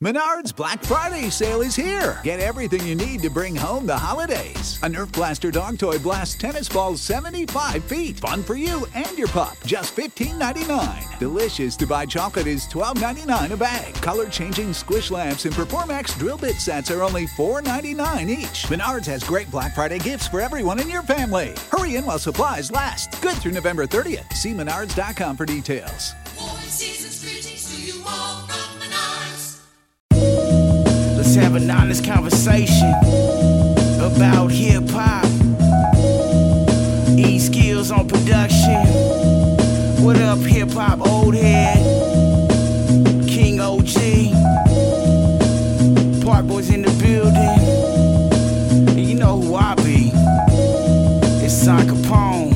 Menards Black Friday sale is here. Get everything you need to bring home the holidays. A Nerf Blaster dog toy blasts tennis balls 75 feet. Fun for you and your pup. Just $15.99. Delicious to buy chocolate is $12.99 a bag. Color-changing squish lamps and Performax drill bit sets are only $4.99 each. Menards has great Black Friday gifts for everyone in your family. Hurry in while supplies last. Good through November 30th. See menards.com for details. Let's have an honest conversation about hip-hop. E-Skills on production. What up, hip-hop old head? King OG. Park Boys in the building. And you know who I be. It's Son Capone.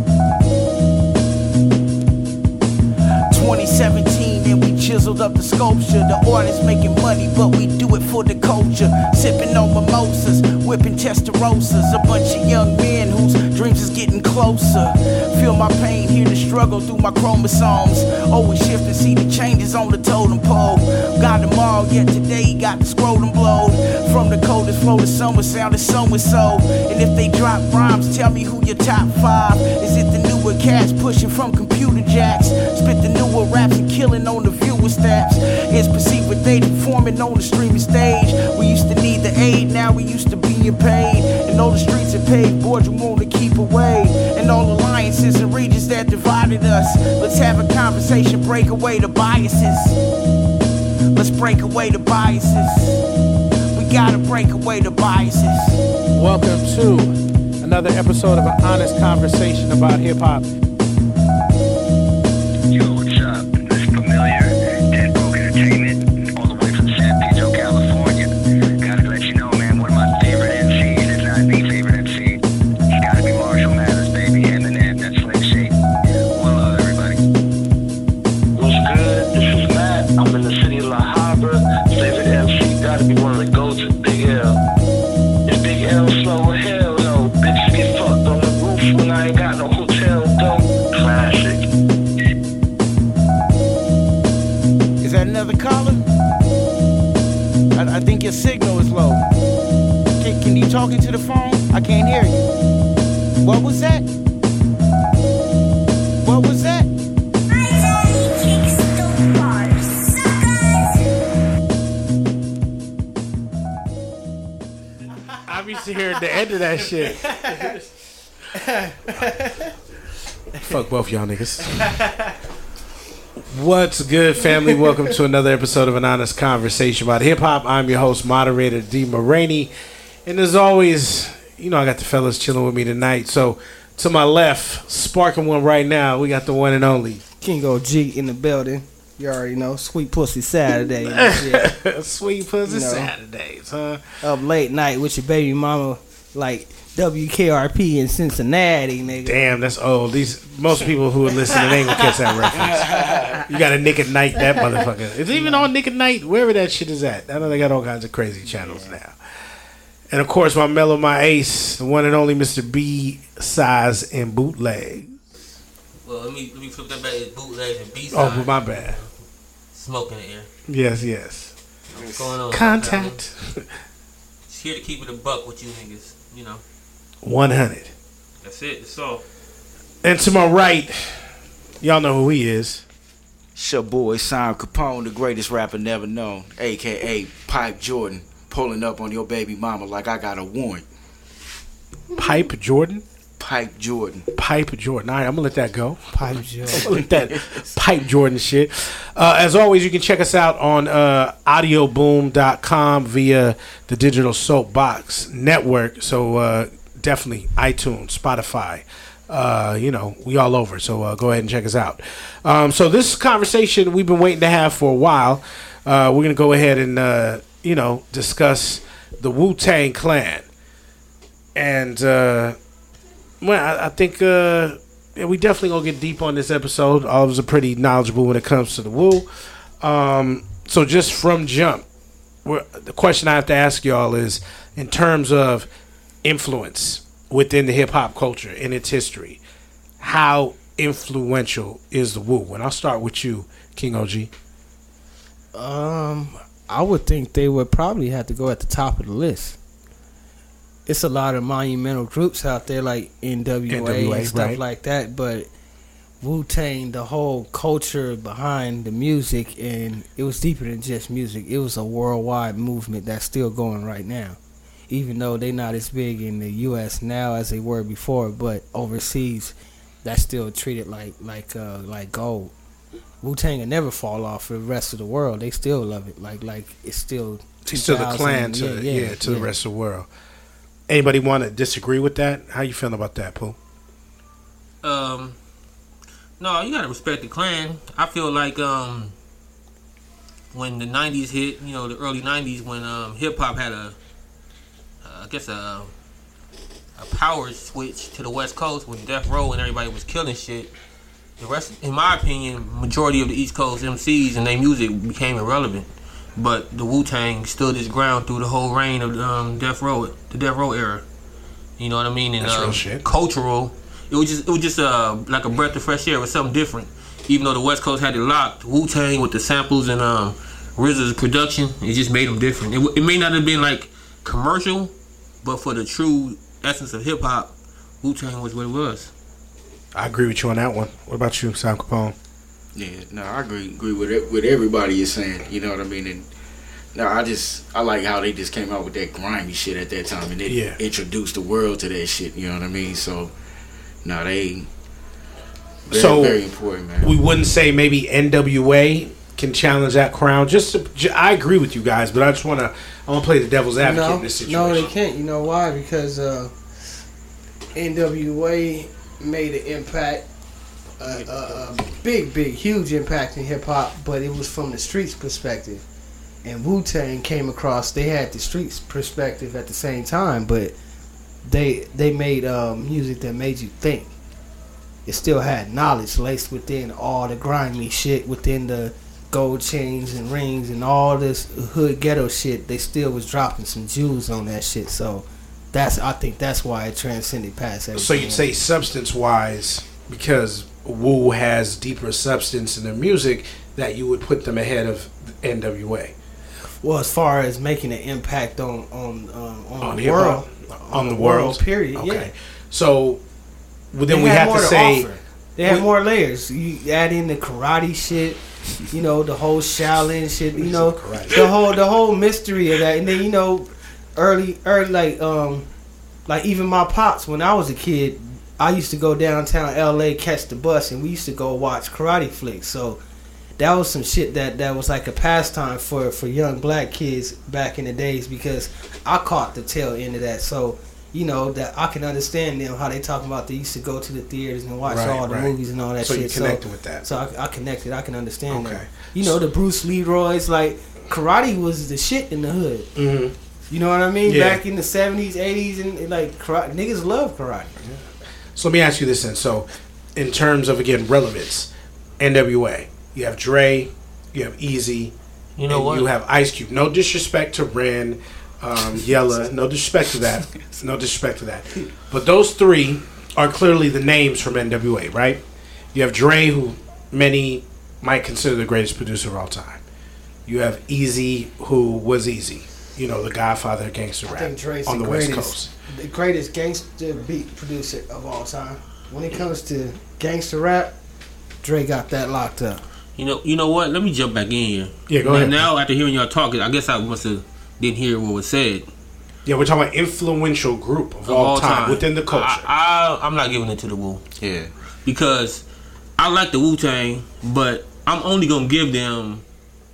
2017 and we chiseled up the sculpture. The artists making money, but we do it for the culture. Sipping on mimosas, whipping Testarossas. A bunch of young men whose dreams is getting closer. Feel my pain, hear the struggle through my chromosomes. Always shift and see the changes on the totem pole. Got them all, yet today got the scrotum blowed. From the coldest flow to summer sound is so-and-so. And if they drop rhymes, tell me who your top five. Is it the newer cats pushing from computer jacks? Spit the newer raps and killing on the viewer stats. It's perceived what they performing on the streaming stage. We used to need the aid, now we used to being paid. And all the streets are paved, boards you want to keep away. And all alliances and regions that divided us. Let's have a conversation, break away the biases. Let's break away the biases. We gotta break away the biases. Welcome to another episode of an honest conversation about hip-hop. Yo, what's up? This is Familiar, Dead Broke Entertainment, all the way from San Pedro, California. Gotta let you know, man, one of my favorite MCs, if not the favorite MC, it's gotta be Marshall Mathers, baby. Eminem, that's Slim Shady. One love, everybody. What's good? This is Matt. I'm in the city of La Habra. Favorite MC gotta be one of the GOATs, Big L. If Big L slow as hell, no. Bitches get fucked on the roof when I ain't got no hotel, though. Classic. Is that another caller? I think your signal is low. Can you talk into the phone? I can't hear you. What was that? What was that? I'm used to hearing the end of that shit. Fuck both y'all niggas. What's good, family? Welcome to another episode of An Honest Conversation about Hip-Hop. I'm your host, moderator, D. Moraney. And as always, you know I got the fellas chilling with me tonight. So, to my left, sparking one right now, we got the one and only King OG in the building. You already know, Sweet Pussy Saturday and shit. Sweet Pussy You know. Saturdays, huh? Up late night with your baby mama, like WKRP in Cincinnati, nigga. Damn, that's old. Most people who are listening ain't gonna catch that reference. You got a Nick at Night, that motherfucker. It's even on Nick at Night, wherever that shit is at. I know they got all kinds of crazy channels now. And of course, my mellow, my ace, the one and only Mr. B Size and Bootleg. Well, let me flip that back. It's bootlegs and B-sides. Oh, but my bad. Smoke in the air. Yes. What's going on? Contact. Just here to keep it a buck with you niggas. You know. 100. That's it. That's all. And to my right, y'all know who he is. It's your boy Son Capone, the greatest rapper never known, a.k.a. Pipe Jordan, pulling up on your baby mama like I got a warrant. Pipe Jordan. Pipe Jordan. Pipe Jordan. All right, I'm gonna let that go. Pipe Jordan. Let that Pipe Jordan shit. As always, you can check us out on audioboom.com via the Digital Soapbox Network. So definitely iTunes, Spotify. We all over. So go ahead and check us out. So this conversation we've been waiting to have for a while. We're gonna go ahead and discuss the Wu-Tang Clan. And I think we definitely gonna get deep on this episode. All of us are pretty knowledgeable when it comes to the Wu. So just from jump, the question I have to ask y'all is, in terms of influence within the hip hop culture in its history, how influential is the Wu? And I'll start with you, King OG. I would think they would probably have to go at the top of the list. It's a lot of monumental groups out there like NWA and stuff right. like that, but Wu-Tang, the whole culture behind the music, and it was deeper than just music. It was a worldwide movement that's still going right now. Even though they're not as big in the U.S. now as they were before, but overseas, that's still treated like gold. Wu-Tang will never fall off for the rest of the world. They still love it. Like it's still 2000. It's still the clan to the rest of the world. Anybody want to disagree with that? How you feeling about that, Pooh? No, you gotta respect the clan. I feel like when the 90s hit, you know, the early 90s, when hip hop had a power switch to the West Coast with Death Row and everybody was killing shit. The rest, in my opinion, majority of the East Coast MCs and their music became irrelevant. But the Wu-Tang stood its ground through the whole reign of the Death Row era. You know what I mean? And that's real shit. Cultural. It was just like a breath of fresh air. It was something different. Even though the West Coast had it locked, Wu-Tang with the samples and RZA's production, it just made them different. It may not have been like commercial, but for the true essence of hip hop, Wu-Tang was what it was. I agree with you on that one. What about you, Sam Capone? Yeah, no, I agree with it, with everybody is saying. You know what I mean? And no, I like how they just came out with that grimy shit at that time, and they introduced the world to that shit. You know what I mean? So, no, they very important, man. We wouldn't say maybe NWA can challenge that crown. I agree with you guys, but I want to play the devil's advocate in this situation. No, they can't. You know why? Because NWA made an impact, a big, huge impact in hip hop, but it was from the streets perspective. And Wu-Tang came across, they had the streets perspective at the same time, but they made music that made you think. It still had knowledge laced within all the grimy shit, within the gold chains and rings and all this hood ghetto shit. They still was dropping some jewels on that shit. So I think that's why it transcended past everything. So you'd say substance-wise, because Wu has deeper substance in their music, that you would put them ahead of NWA. Well, as far as making an impact on the world, on the world, period. Okay. Yeah. So then we have to say they have more layers. You add in the karate shit, you know, the whole Shaolin shit, you know, the whole mystery of that, and then you know, early like even my pops when I was a kid, I used to go downtown LA, catch the bus, and we used to go watch karate flicks. So that was some shit that was like a pastime for young black kids back in the days, because I caught the tail end of that. So, you know, that I can understand them, how they talking about they used to go to the theaters and watch all the movies and all that shit. So you connected with that. So I connected. I can understand that. Okay. You know, the Bruce Leroy's, like, karate was the shit in the hood. Mm-hmm. You know what I mean? Yeah. Back in the 70s, 80s, and like, karate, niggas love karate. Yeah. So let me ask you this then. So in terms of, again, relevance, NWA, you have Dre, you have Easy, you know what? You have Ice Cube. No disrespect to Ren, Yella. No disrespect to that. No disrespect to that. But those three are clearly the names from NWA, right? You have Dre, who many might consider the greatest producer of all time. You have Easy, who was Easy. You know, the godfather of gangster rap on the West Coast. The greatest gangster beat producer of all time. When it comes to gangster rap, Dre got that locked up. You know what? Let me jump back in here. Yeah, go ahead. Now, after hearing y'all talking, I guess I must have didn't hear what was said. Yeah, we're talking about influential group of all time within the culture. I'm not giving it to the Wu. Yeah. Because I like the Wu-Tang, but I'm only going to give them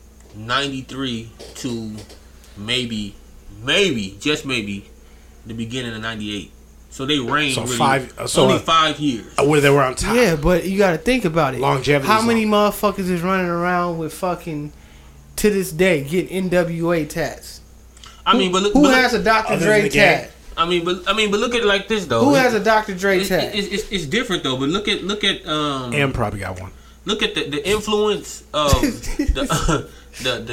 93 to maybe, just maybe, the beginning of 98. So they reigned only 5 years. Where they were on top. Yeah, but you got to think about it. Longevity. How many motherfuckers is running around with fucking, to this day, get NWA tats? I mean, but who has a Dr. Dre tat? I mean, but look at it like this though. Who has a Dr. Dre tat? It's different though. But look at Am probably got one. Look at the influence of the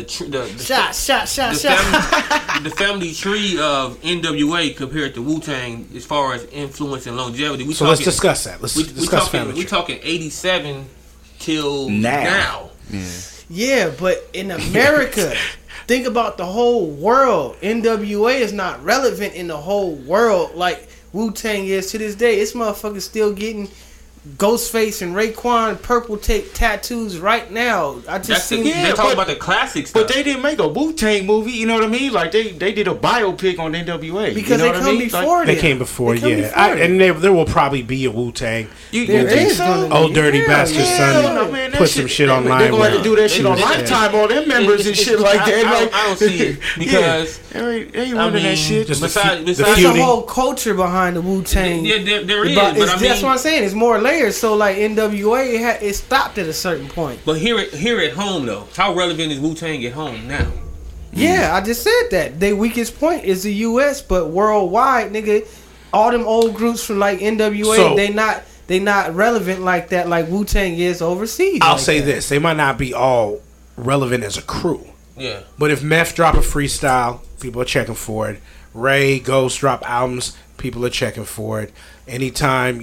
family tree of NWA compared to Wu-Tang as far as influence and longevity. Let's discuss that. Let's discuss family tree. We're talking 87 till now. Yeah, but in America, think about the whole world. NWA is not relevant in the whole world like Wu-Tang is to this day. This motherfucker's still getting Ghostface and Raekwon purple tape tattoos right now. I just seen they're talking about the classic stuff. But they didn't make a Wu-Tang movie, you know what I mean? Like they did a biopic on NWA. because you know they what I come mean? before Like, them. They came before, They come yeah. before them. And there will probably be a Wu-Tang. you There think is so? gonna be. Old Dirty Yeah, Bastard yeah. son No, man, that put some shit online. They're going to have to do that shit on They- Lifetime, all them members and shit like that. I Like, don't see it because they ain't running that shit. just besides the There's a feuding. whole culture behind the Wu-Tang. yeah, there is. But But I that's mean, what I'm saying. It's more layers. So like NWA, it stopped at a certain point. but here at home though, how relevant is Wu-Tang at home now? Yeah, I just said that. Their weakest point is the U.S., but worldwide, nigga, all them old groups from like NWA, So- they not relevant like that, like Wu-Tang is overseas. I'll like say that. this: they might not be all relevant as a crew, Yeah. but if Meth drop a freestyle, people are checking for it. Ray, Ghost drop albums, people are checking for it. Anytime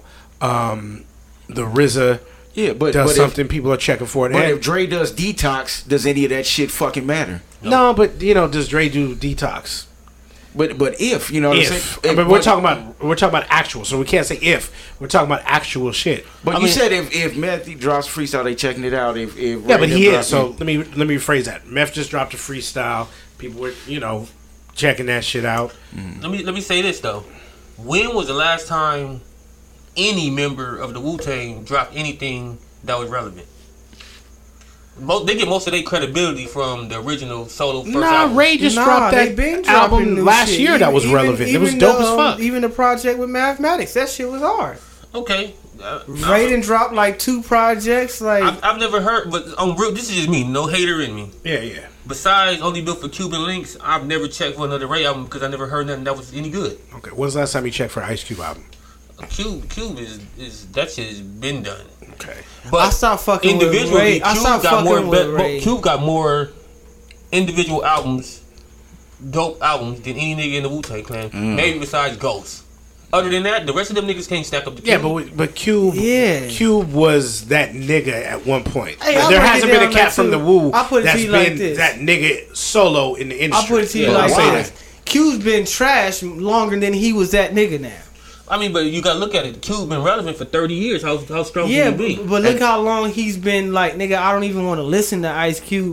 the RZA Yeah, but does if, something, people are checking for it. but And- if Dre does Detox, does any of that shit fucking matter? no, but does Dre do Detox? But if you know what I'm If, saying, but we're talking about actual, so we can't say if. We're talking about actual shit. But I you mean- said if Matthew drops freestyle, they checking it out. If Yeah, Ray but he drops is. So it- let me rephrase that. Meth just dropped a freestyle. People were checking that shit out. Let me say this though. When was the last time any member of the Wu-Tang dropped anything that was relevant? They get most of their credibility from the original solo first album. Ray just dropped they that been dropping album new last shit. year that was relevant. It was even dope as fuck. Even the project with Mathematics, that shit was hard. Okay. Ray done dropped like 2 projects. Like I've never heard, but on real, this is just me. No hater in me. Yeah. Besides Only Built for Cuban Links, I've never checked for another Ray album because I never heard nothing that was any good. Okay. When's the last time you checked for Ice Cube album? Cube is that shit has been done. Okay. But I stopped fucking with individually, Ray. I Cube stopped got fucking more. with Ray. Cube got more individual albums, dope albums than any nigga in the Wu-Tang Clan. Maybe besides Ghost. Other than that, the rest of them niggas can't stack up the Cube. Yeah, but Cube. Yeah. Cube was that nigga at one point. Hey, I'll there break hasn't it been a down cat like from two. the Woo I'll put it to that's you like been this. that nigga solo in the industry. I'll put it to you Yeah, like I'll say this. Q's been trash longer than he was that nigga now. I mean, but you gotta look at it. Cube been relevant for 30 years. How strong Yeah, can you be? but look how long he's been like, nigga, I don't even want to listen to Ice Cube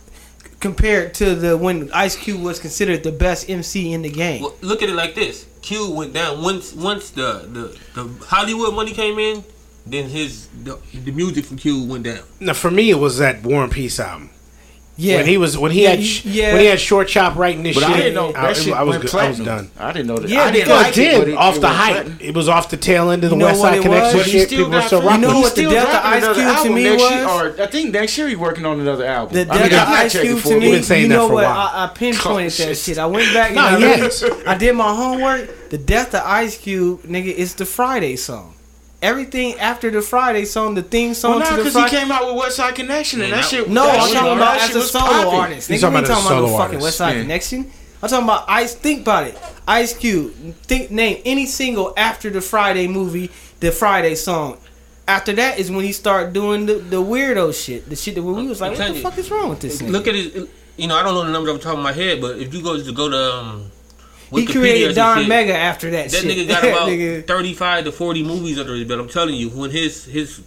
compared to when Ice Cube was considered the best MC in the game. Well, look at it like this. Cube went down once the Hollywood money came in. Then the music from Cube went down. Now, for me, it was that War and Peace album. Yeah, When he had Short Chop writing this But shit, I didn't know that shit I was went good. platinum. I was done. I didn't know that. Yeah, I didn't because like it it, did but off it the went hype. platinum. It was off the tail end of the You know West what Side it Connection was? But he shit. still People were got still free- rocking. You know with what it. the Still Death of dropping Ice another Cube to album me next was? year, or I think next year he working on another album. The I mean, Death of I'm not Ice checking Cube for to it. You've me, been saying you that know for a what? while. I pinpointed Oh, that shit. shit. I went back and No, I, yes. I did my homework. The Death of Ice Cube, nigga, is the Friday song. Everything after the Friday song, the theme song Well, to nah, the because he Friday. came out with West Side Connection, and Yeah, that that- shit. No, that I'm shit- talking that about shit as a was solo popping. artist. He's Nigga, talking we about talking as a about no solo fucking artist. West Side Yeah. Connection. I'm talking about Ice. Think about it. Ice Cube. Name any single after the Friday movie, the Friday song. After that is when he started doing the weirdo shit. The shit that we was like, what the fuck is wrong with this nigga? Look at it. You know, I don't know the numbers off the top of my head, but if you go to He Wikipedia or created some Don shit, Mega after that that shit. nigga got about Nigga. 35 to 40 movies under his belt. I'm telling you, when his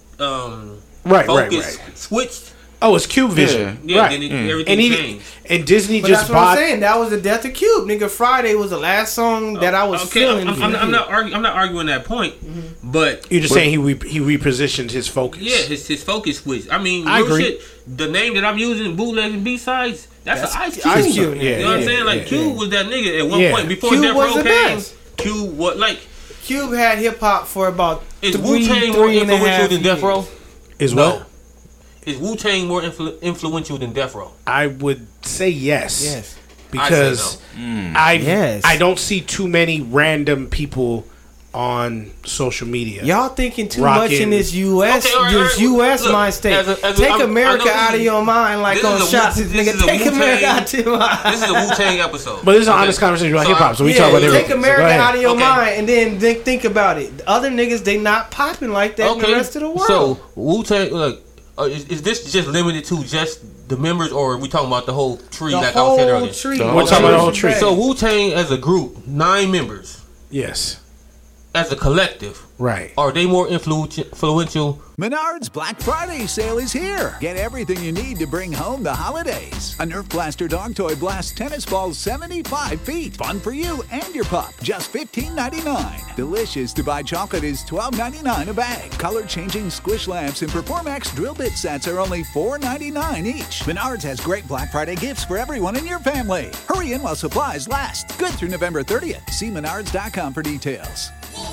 Right. focus switched, Oh, it's Cube Vision. yeah, Right. then everything And he changed. and Disney But just that's what I'm bought. saying. That was the death of Cube. Nigga, Friday was the last song that I was Okay, feeling. I'm not arguing that point, but You're just saying he repositioned his focus. yeah, his focus switched. I mean, I real agree. shit. The name that I'm using, bootleg and B-sides, that's an Ice Cube. Ice Cube. Yeah, You know what I'm yeah, saying? Like yeah, Cube yeah. was that nigga at one Yeah. point before Cube Death was Row the came. best. Cube, what like Cube had hip hop for about is three, Wu-Tang more three and a influential half than Death years. Row? Is No. what? Is Wu-Tang more influential than Death Row? I would say yes. Yes. Because Yes. I don't see too many random people on social media. Y'all thinking too Rockin'. much in this U.S. Okay, all right, this all right. U.S. Look, mind state. as a- Take I know America this out of is- your mind like this on is a shots. Wu- this Nigga, is a take Wu-Tang- America out your mind. This is a Wu-Tang episode. But this is an Okay. honest conversation about So hip hop, so we Yeah, talk about take everything. So America go ahead. out of your Okay. mind and then think about it. The other niggas, they not popping like that in the rest of the world. So Wu-Tang, look, Is this just limited to just the members, or are we talking about the whole tree? The Like I was saying whole earlier, tree. We're talking about the whole tree. So Wu-Tang as a group, 9 members. Yes. As a collective, right? Are they more influential? Menards Black Friday sale is here. Get everything you need to bring home the holidays. A Nerf Blaster Dog Toy blasts tennis balls 75 feet. Fun for you and your pup. Just $15.99. Delicious Dubai chocolate is $12.99 a bag. Color-changing squish lamps and Performax drill bit sets are only $4.99 each. Menards has great Black Friday gifts for everyone in your family. Hurry in while supplies last. Good through November 30th. See menards.com for details.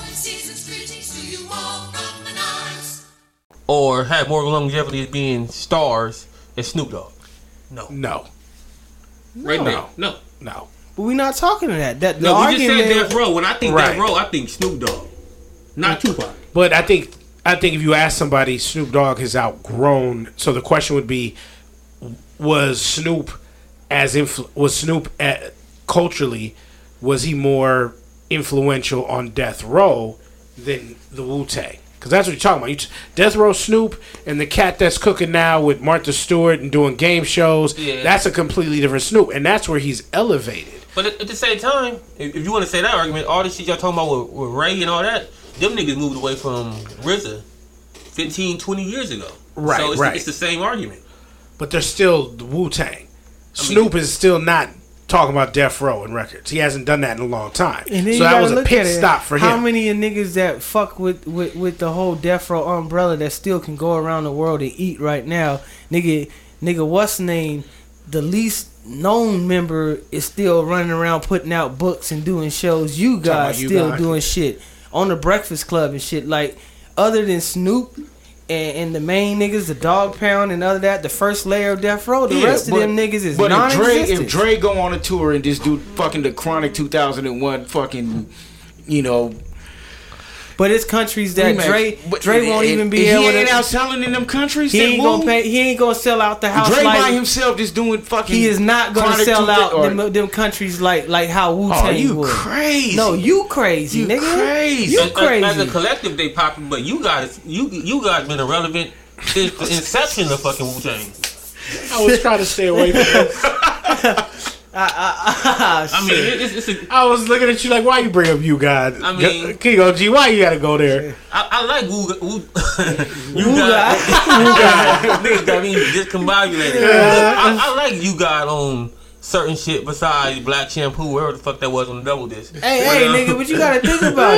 Or have more longevity as being stars as Snoop Dogg? No. Right now, no. But we're not talking to that. That no, we just said Death Row. When I think Death Row, I think Snoop Dogg, not Tupac. But I think if you ask somebody, Snoop Dogg has outgrown. So the question would be, was Snoop culturally, was he more influential on Death Row than the Wu-Tang? Because that's what you're talking about. Death Row Snoop and the cat that's cooking now with Martha Stewart and doing game shows, that's a completely different Snoop. And that's where he's elevated. But at the same time, if you want to say that argument, all this shit y'all talking about with Ray and all that, them niggas moved away from RZA 15, 20 years ago. Right, so right. It's the same argument. But they're still the Wu-Tang. Snoop is still not talking about Death Row and records. He hasn't done that in a long time. And then so that was a pit stop for him. How many of niggas that fuck with the whole Death Row umbrella that still can go around the world and eat right now? Nigga, what's the name? The least known member is still running around putting out books and doing shows. You guys still doing shit on the Breakfast Club and shit. Like, other than Snoop and the main niggas, the Dog Pound and other that, the first layer of Death Row, the rest of them niggas is non-existent. If Dre go on a tour and just do fucking the Chronic 2001 fucking, you know. But it's countries that Dre won't even be able to. He ain't out selling in them countries. He ain't gonna pay. He ain't gonna sell out the house. Dre like, by himself just doing fucking. He is not gonna sell out them countries like how Wu-Tang would. You crazy? No, you crazy, nigga. Crazy. You crazy. As a collective, they popping, but you guys been irrelevant since the inception of fucking Wu-Tang. I was trying to stay away from this. I mean, I was looking at you like, why you bring up you God? I mean, King OG, why you gotta go there? I like Wu God. Niggas got me discombobulated. I like you God on certain shit besides Black Shampoo, wherever the fuck that was on the double disc. Hey, nigga, but you gotta think about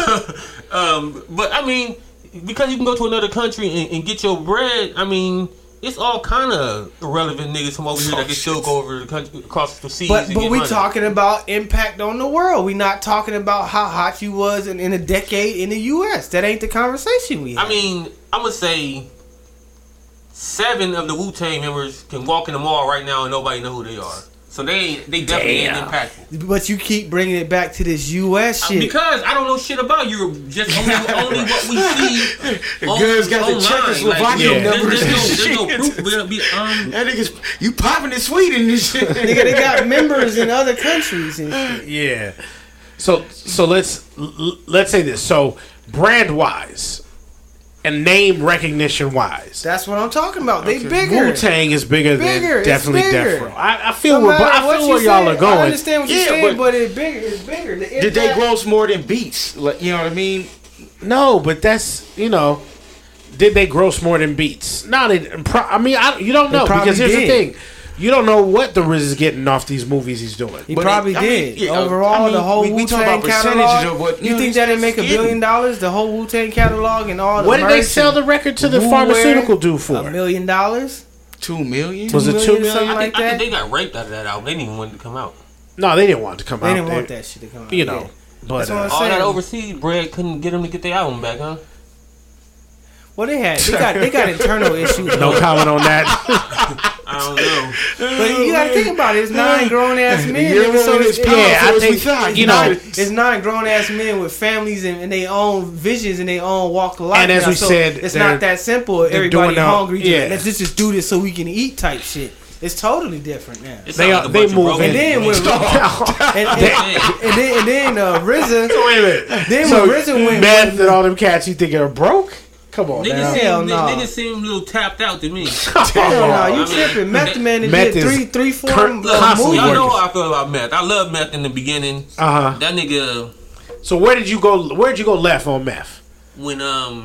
it. But I mean, because you can go to another country and get your bread, I mean, it's all kind of irrelevant niggas from over here that can still go over the country, across the seas. But we talking about impact on the world. We not talking about how hot you was in a decade in the U.S. That ain't the conversation we have. I mean, I'm gonna say 7 of the Wu-Tang members can walk in the mall right now and nobody know who they are. So they definitely ain't impactful. But you keep bringing it back to this U.S. shit. Because I don't know shit about Europe. Just only what we see. The girls got the Czechoslovakian numbers. There's no proof. That niggas, you popping in Sweden and shit. Nigga, they got members in other countries and shit. Yeah. So let's say this. So brand wise and name recognition wise, that's what I'm talking about. They bigger. Wu-Tang is bigger than definitely Death Row. I feel no where y'all are going. I understand what you're saying, but it's bigger. It's bigger. Did they gross more than Beats? Like, you know what I mean? No, but that's, did they gross more than Beats? No, you don't know, because here's the thing. You don't know what the Riz is getting off these movies he's doing. He probably did. Overall, the whole Wu-Tang catalog. You think that it'd make $1 billion? The whole Wu-Tang catalog and all the what did they sell the record to the pharmaceutical dude for? $1 million. $2 million? Was it $2 million? Something like that? I think they got raped out of that album. They didn't even want it to come out. No, they didn't want it to come out. They didn't want that shit to come out. But all that overseas bread couldn't get them to get their album back, huh? Well, they got internal issues. No comment on that. I don't know. But you gotta think about it. It's 9 grown ass men. So it's 9 grown ass men with families and their own visions and their own walk of life. And as we said, it's not that simple. Everybody hungry. Yeah. Let's just do this so we can eat type shit. It's totally different now. They move. And then when RZA. Then when RZA went, Meth and all them cats, you think are broke? Come on, now. Niggas seem a little tapped out to me. Hell no, you tripping. Method Man did three, four movies. Y'all know how I feel about Meth. I love Meth in the beginning. That nigga. So where did you go? Where did you go left on Meth? When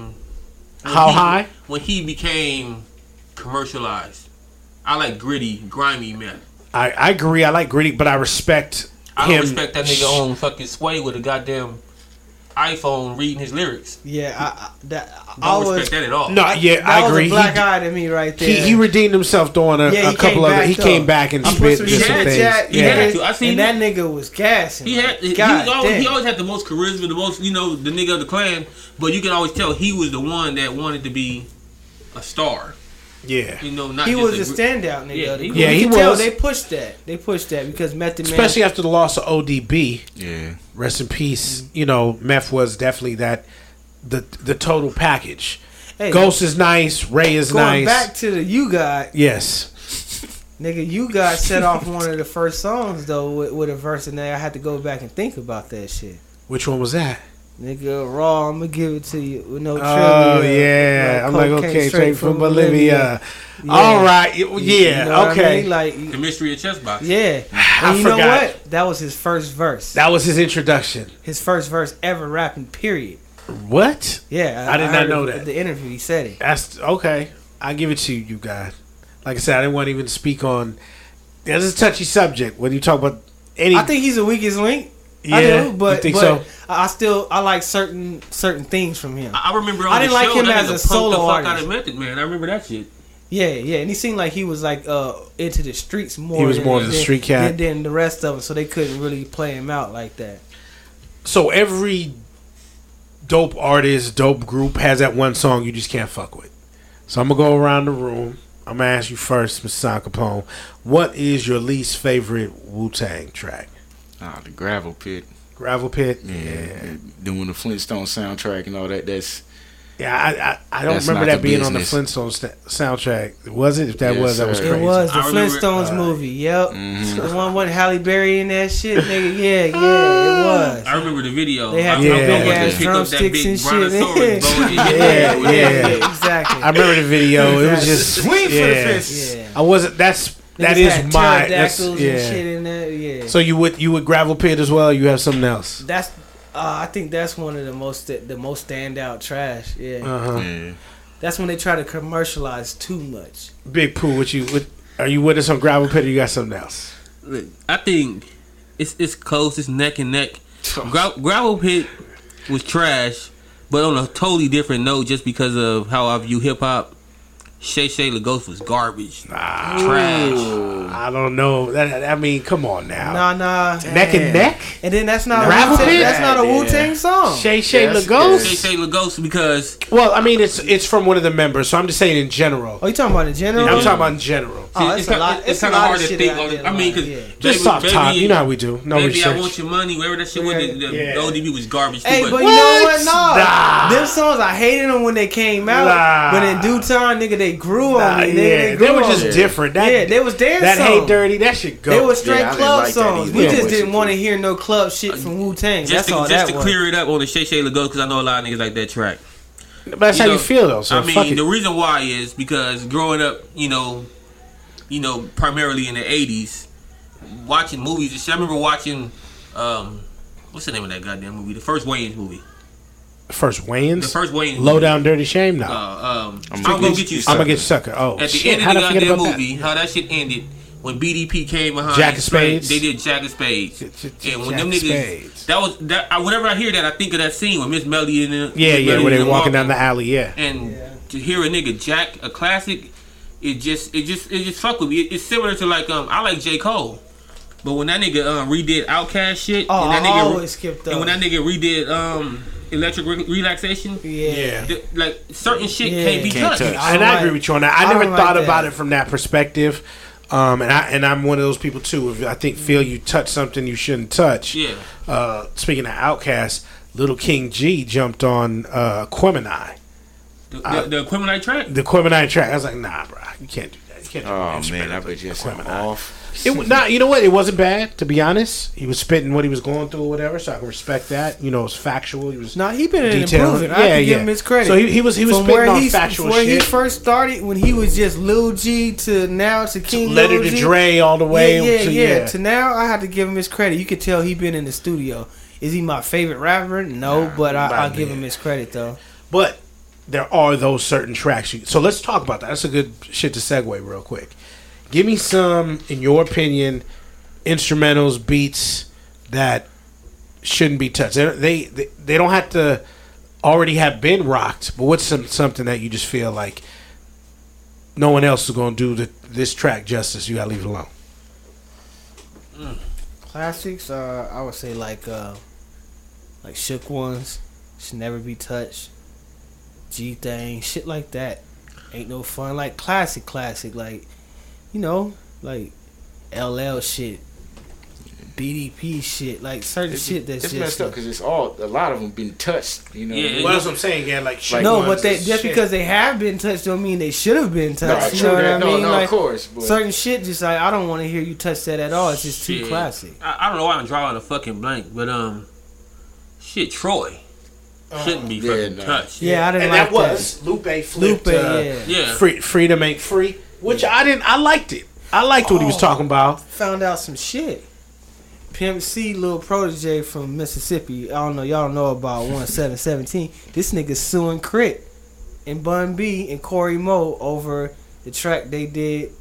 high? When he became commercialized. I like gritty, grimy Meth. I agree. I like gritty, but I respect him. I don't respect that nigga on fucking Sway with a goddamn iPhone reading his lyrics. Yeah, I don't respect that at all. No, yeah, I agree. That was a black eye to me right there. He redeemed himself doing a couple of. He came back and spit some things. I seen that nigga was gassing. He always had the most charisma, the most, the nigga of the clan. But you can always tell he was the one that wanted to be a star. Yeah, not he just was a standout nigga. He was. They pushed that. Because Method Man, especially after the loss of ODB. Yeah, rest in peace. Meth was definitely the total package. Hey, Ghost is nice. Ray is nice. Going back to the You God. Yes. Nigga, You God set off one of the first songs though with a verse in there. I had to go back and think about that shit. Which one was that? Nigga, Raw, I'm gonna give it to you with no trivia. Oh yeah, I'm like, okay, straight from Bolivia. Yeah. All right, yeah, okay. I mean? Like the mystery of chess box. Yeah, and you know what? That was his first verse. That was his introduction. His first verse ever rapping. Period. What? Yeah, I did not know that. At the interview, he said it. That's okay. I give it to you, guys. Like I said, I didn't want to even speak on. This is a touchy subject when you talk about any. I think he's the weakest link. Yeah, I do, but so? I like certain things from him. I remember. I didn't like him as a solo artist. Out of Method Man. I remember that shit. Yeah, and he seemed like he was like into the streets more. He was more of the street cat than the rest of them, so they couldn't really play him out like that. So every dope artist, dope group has that one song you just can't fuck with. So I'm gonna go around the room. I'm gonna ask you first, Mr. Son Capone. What is your least favorite Wu-Tang track? The Gravel Pit. Gravel Pit? Yeah. Doing the Flintstone soundtrack and all that. I don't remember that being on the Flintstones soundtrack. Was it? If that was, that was crazy. It was the Flintstones movie. Yep. Mm-hmm. The one with Halle Berry in that shit, nigga. Yeah, it was. I remember the video. They had big ass drumsticks and shit. Yeah, exactly. I remember the video. It was just swing for the fist. Yeah. I wasn't. That is my. That's, and shit in there. Yeah. So you would Gravel Pit as well? Or you have something else? That's. I think that's one of the most standout trash. Yeah. Yeah. That's when they try to commercialize too much. Big Pooh, are you with us on Gravel Pit or you got something else? Look, I think it's close. It's neck and neck. Gravel Pit was trash, but on a totally different note, just because of how I view hip hop. Shay Lagos was garbage. Trash. I don't know. I mean, come on now. Nah. Neck and neck? And then that's not a Wu-Tang song. Shay Lagos? Shay Lagos because... Well, I mean, it's from one of the members, so I'm just saying in general. Oh, you talking about in general? I'm talking about in general. It's kind of hard to think on it. I mean, because... Just soft top. You know how we do. No Baby, research. I Want Your Money, wherever that shit was, the ODB was garbage too. Hey, but you know what? No. Them songs, I hated them when they came out. But in due time, nigga, they grew on me. They were just different. They was dance songs. That Hey Dirty, that shit go. They were straight club songs. We just didn't want to hear no club shit from Wu-Tang. Just to clear it up on the Shay Lagos, because I know a lot of niggas like that track. But that's how you feel, though. So I mean, the reason why is because growing up, primarily in the 80s, watching movies and shit. I remember watching, what's the name of that goddamn movie? The first Wayans movie. First Wayans? The first Wayans. Low Down Dirty Shame now. I'm gonna get you sucker. I'm gonna get sucker. Oh, at the end of the goddamn movie, how that shit ended when BDP came behind Jack of Spades. They did Jack of Spades. And when them niggas, whenever I hear that, I think of that scene with Miss Melody and them. Yeah, where they walking down the alley. Yeah. And to hear a nigga Jack, a classic, it just fuck with me. It's similar to like I like J. Cole. But when that nigga redid Outkast shit, and that nigga always skipped up. And when that nigga redid Electric Relaxation, like certain shit can't be touched. And I agree with you on that. I never thought about it from that perspective. And I'm one of those people too. If I feel you touch something you shouldn't touch. Yeah. Speaking of Outkast, Little King G jumped on Quemini. The Quemini track. The Quemini track. I was like, nah, bro, you can't do that. You can't do that. Oh man, I bet you some off. You know what? It wasn't bad, to be honest. He was spitting what he was going through or whatever, so I can respect that. You know, it was factual. He was he been detailing. improving. I can give him his credit. So he was spitting on factual from where shit. he first started, when he was just Lil G to now to King Letter Lil to G. Dre all the way. Yeah. To now, I have to give him his credit. You could tell he been in the studio. Is he my favorite rapper? No, but I'll give him his credit though. But there are those certain tracks. So let's talk about that. That's a good shit to segue real quick. Give me some, in your opinion, instrumentals, beats that shouldn't be touched. They don't have to already have been rocked, but what's something that you just feel like no one else is going to do this track justice? You got to leave it alone. Classics, I would say like Shook Ones, Should Never Be Touched, G Thing, shit like that. Ain't No Fun, like classic, like, you know, like LL shit, BDP shit, like certain shit that's it's just messed up because it's all a lot of them been touched. You know, Yeah, Well, that's what I'm saying. Yeah, like shit. no, ones but is just shit. because they have been touched don't mean they should have been touched. No, You know what I no, mean? no, Like, of course. But certain shit, just like I don't want to hear you touch that at all. It's just too Shit. classic. I don't know why I'm drawing a fucking blank, but shit, Troy shouldn't be fucking touched. Yeah, I didn't And like that was Lupe flipped. Yeah. Freedom Ain't Free, which I didn't. I liked it. I liked what he was talking about. Found out some shit. Pimp C, Lil Protege from Mississippi. I don't know. Y'all know about 1717. This nigga suing Crit and Bun B and Corey Mo over the track they did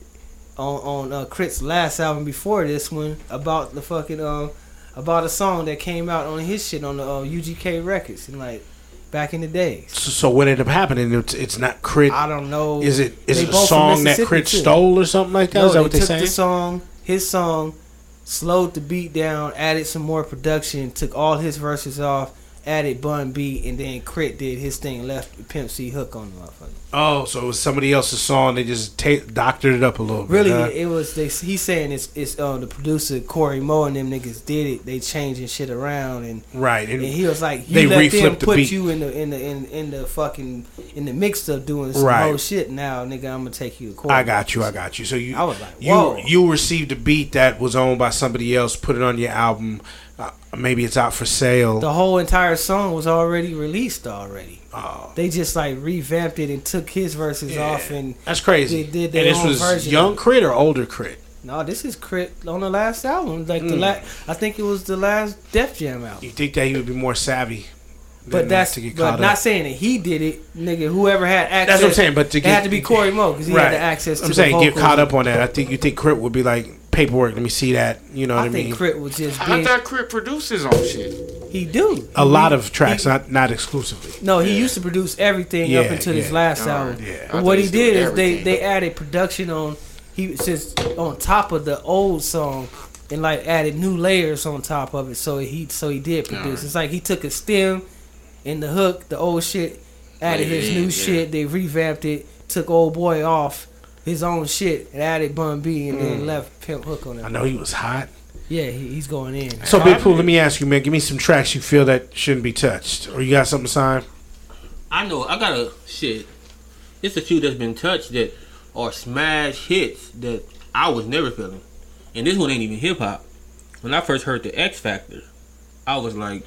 on Crit's last album before this one about the fucking about a song that came out on his shit on the UGK records and like back in the days. So what ended up happening? It's not Crit. I don't know. Is it They a both from song that Mississippi, Crit too. stole or something like that? No, Is that they what they took saying? the song, his song, slowed the beat down, added some more production, took all his verses off, added Bun B, and then Crit did his thing, left Pimp C hook on the motherfucker. Oh, so it was somebody else's song. They just doctored it up a little bit. Really, huh? it was. He's saying it's the producer Corey Mo and them niggas did it. They changing shit around and Right, and he was like, they you let them reflipped the put beat. you in the fucking in the mix of doing some Right. whole shit. Now, nigga, I'm gonna take you to court. I got you. So I was like, whoa. you received a beat that was owned by somebody else, put it on your album. Maybe it's out for sale. The whole entire song was already released already. Oh. They just like revamped it and took his verses off and That's crazy. They did And their this own was version young of it. Crit or older Crit? No, this is Crit on the last album. Like I think it was the last Def Jam album. You think that he would be more savvy? But that's to get but caught not up. saying that he did it, nigga. Whoever had access. That's what I'm saying. But to it get had to be Corey Mo because he had the access to I'm the saying get vocals. caught up on that. You think Crit would be like paperwork? Let me see that. You know what I I think mean? Crit was just I being, thought Crit produced his own shit. he do A lot of tracks, he- not exclusively. No, he used to produce everything up Yeah, until his yeah. last Oh, album. yeah. But I what thought he he's did doing is they everything. added production on since on top of the old song and like added new layers on top of it. So he did produce. Alright. It's like he took a stem and the hook, the old shit, added his Yeah, new yeah. shit. They revamped it, took Old Boy off his own shit and added Bun B and then left Pimp Hook on it. I know he was hot. Yeah, he's going in. So Big Pooh, let me ask you, man. Give me some tracks you feel that shouldn't be touched, or you got something to sign? I know. I got a shit. It's a few that's been touched that are smash hits that I was never feeling, and this one ain't even hip hop. When I first heard the X Factor, I was like,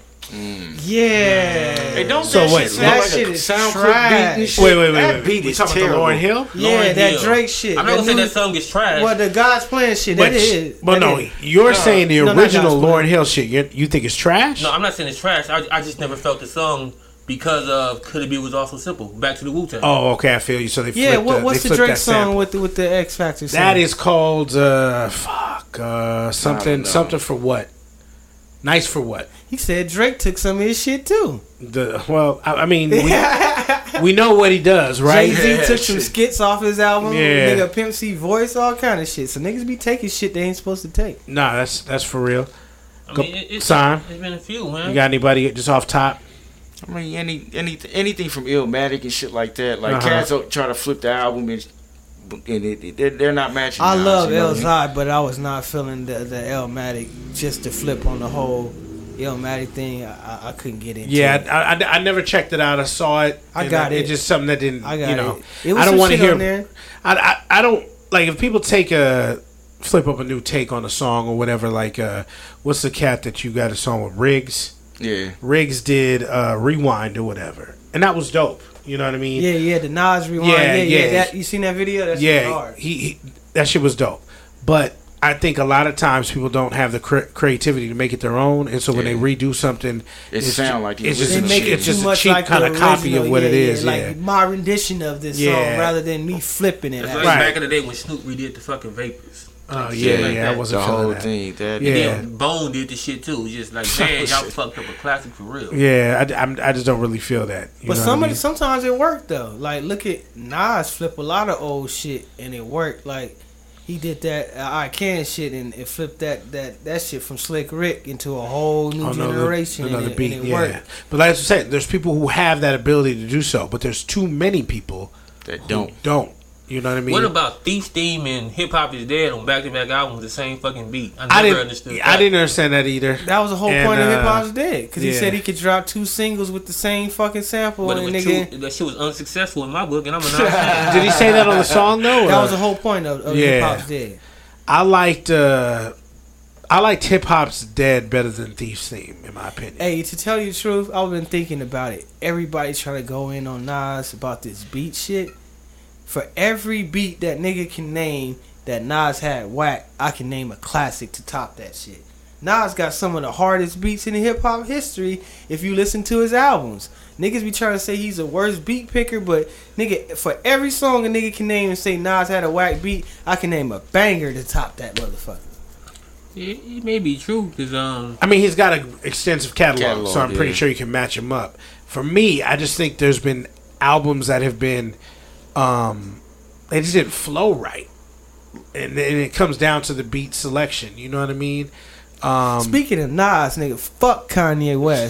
Yeah. Hey, don't So that wait, shit sound that like shit a is sound clip trash. beat and shit? Wait. That beat We is talking about the terrible. Lauryn Hill? Yeah, Lauryn that Hill. Drake shit. I'm not gonna say new- that song is trash. Well, the God's Plan shit. That is. But that no, is. you're saying the no, not original gospel. Lauryn Hill shit. You think it's trash? No, I'm not saying it's trash. I just never felt the song because of Could It Be Was Also Simple. Back to the Wu Tang. Oh, okay. I feel you. So they Yeah, flipped, what's they the flipped Drake that song sample. with the X Factor song? That is called something know. something for what? Nice for what? He said Drake took some of his shit too. I mean, we know what he does, right? Jay Z Yeah, took some shit. skits off his album. Yeah. Nigga, Pimp C voice, all kind of shit. So niggas be taking shit they ain't supposed to take. Nah, that's for real. I mean, it's Sign. been a few, man. You got anybody just off top? I mean, anything from Illmatic and shit like that. Like Uh-huh. cats try to flip the album and they're not matching. I Nas, love you know what I mean? Elzai, but I was not feeling the Illmatic just to flip on the whole Illmatic thing. I couldn't get into. Yeah, it. I never checked it out. I saw it. I and got it. It's just something that didn't. I got you know, it. It was I don't some want to shit hear. on there. I don't like if people take a flip up a new take on a song or whatever. Like, what's the cat that you got a song with? Riggs. Yeah. Riggs did Rewind or whatever, and that was dope. You know what I mean? Yeah, the Nas Rewind. Yeah. That, you seen that video? That's hard. He that shit was dope. But I think a lot of times people don't have the creativity to make it their own, and so when they redo something, it sounds like it's they make it just too a much cheap like kind of copy of what it is. Like my rendition of this song, rather than me flipping it. That's like back in the day when Snoop redid the fucking Vapors. Oh I wasn't the feeling whole that. thing. That And then Bone did the shit too. Just like, man, y'all fucked up a classic for real. Yeah, I just don't really feel that. But sometimes it worked though. Like, look at Nas flip a lot of old shit and it worked. Like, he did that I Can shit and it flipped that shit from Slick Rick into a whole new generation. Another beat, and it worked. But like I said, there's people who have that ability to do so, but there's too many people that don't. You know what I mean? What about Thief's Theme and Hip Hop Is Dead on back-to-back albums, the same fucking beat? I never understood that. I didn't understand that either. That was the whole point of Hip Hop Is Dead, because he said he could drop 2 singles with the same fucking sample. But and that shit was unsuccessful in my book, and I'm a Nas fan. Did he say that on the song though? That was the whole point of Hip Hop's Dead. I liked Hip Hop's Dead better than Thief's Theme, in my opinion. Hey, to tell you the truth, I've been thinking about it. Everybody's trying to go in on Nas about this beat shit. For every beat that nigga can name that Nas had whack, I can name a classic to top that shit. Nas got some of the hardest beats in the hip hop history if you listen to his albums. Niggas be trying to say he's the worst beat picker, but nigga, for every song a nigga can name and say Nas had a whack beat, I can name a banger to top that motherfucker. It may be true, because I mean, he's got an extensive catalog, so I'm pretty sure you can match him up. For me, I just think there's been albums that have been they just didn't flow right, and it comes down to the beat selection. You know what I mean? Speaking of Nas, nigga, fuck Kanye West,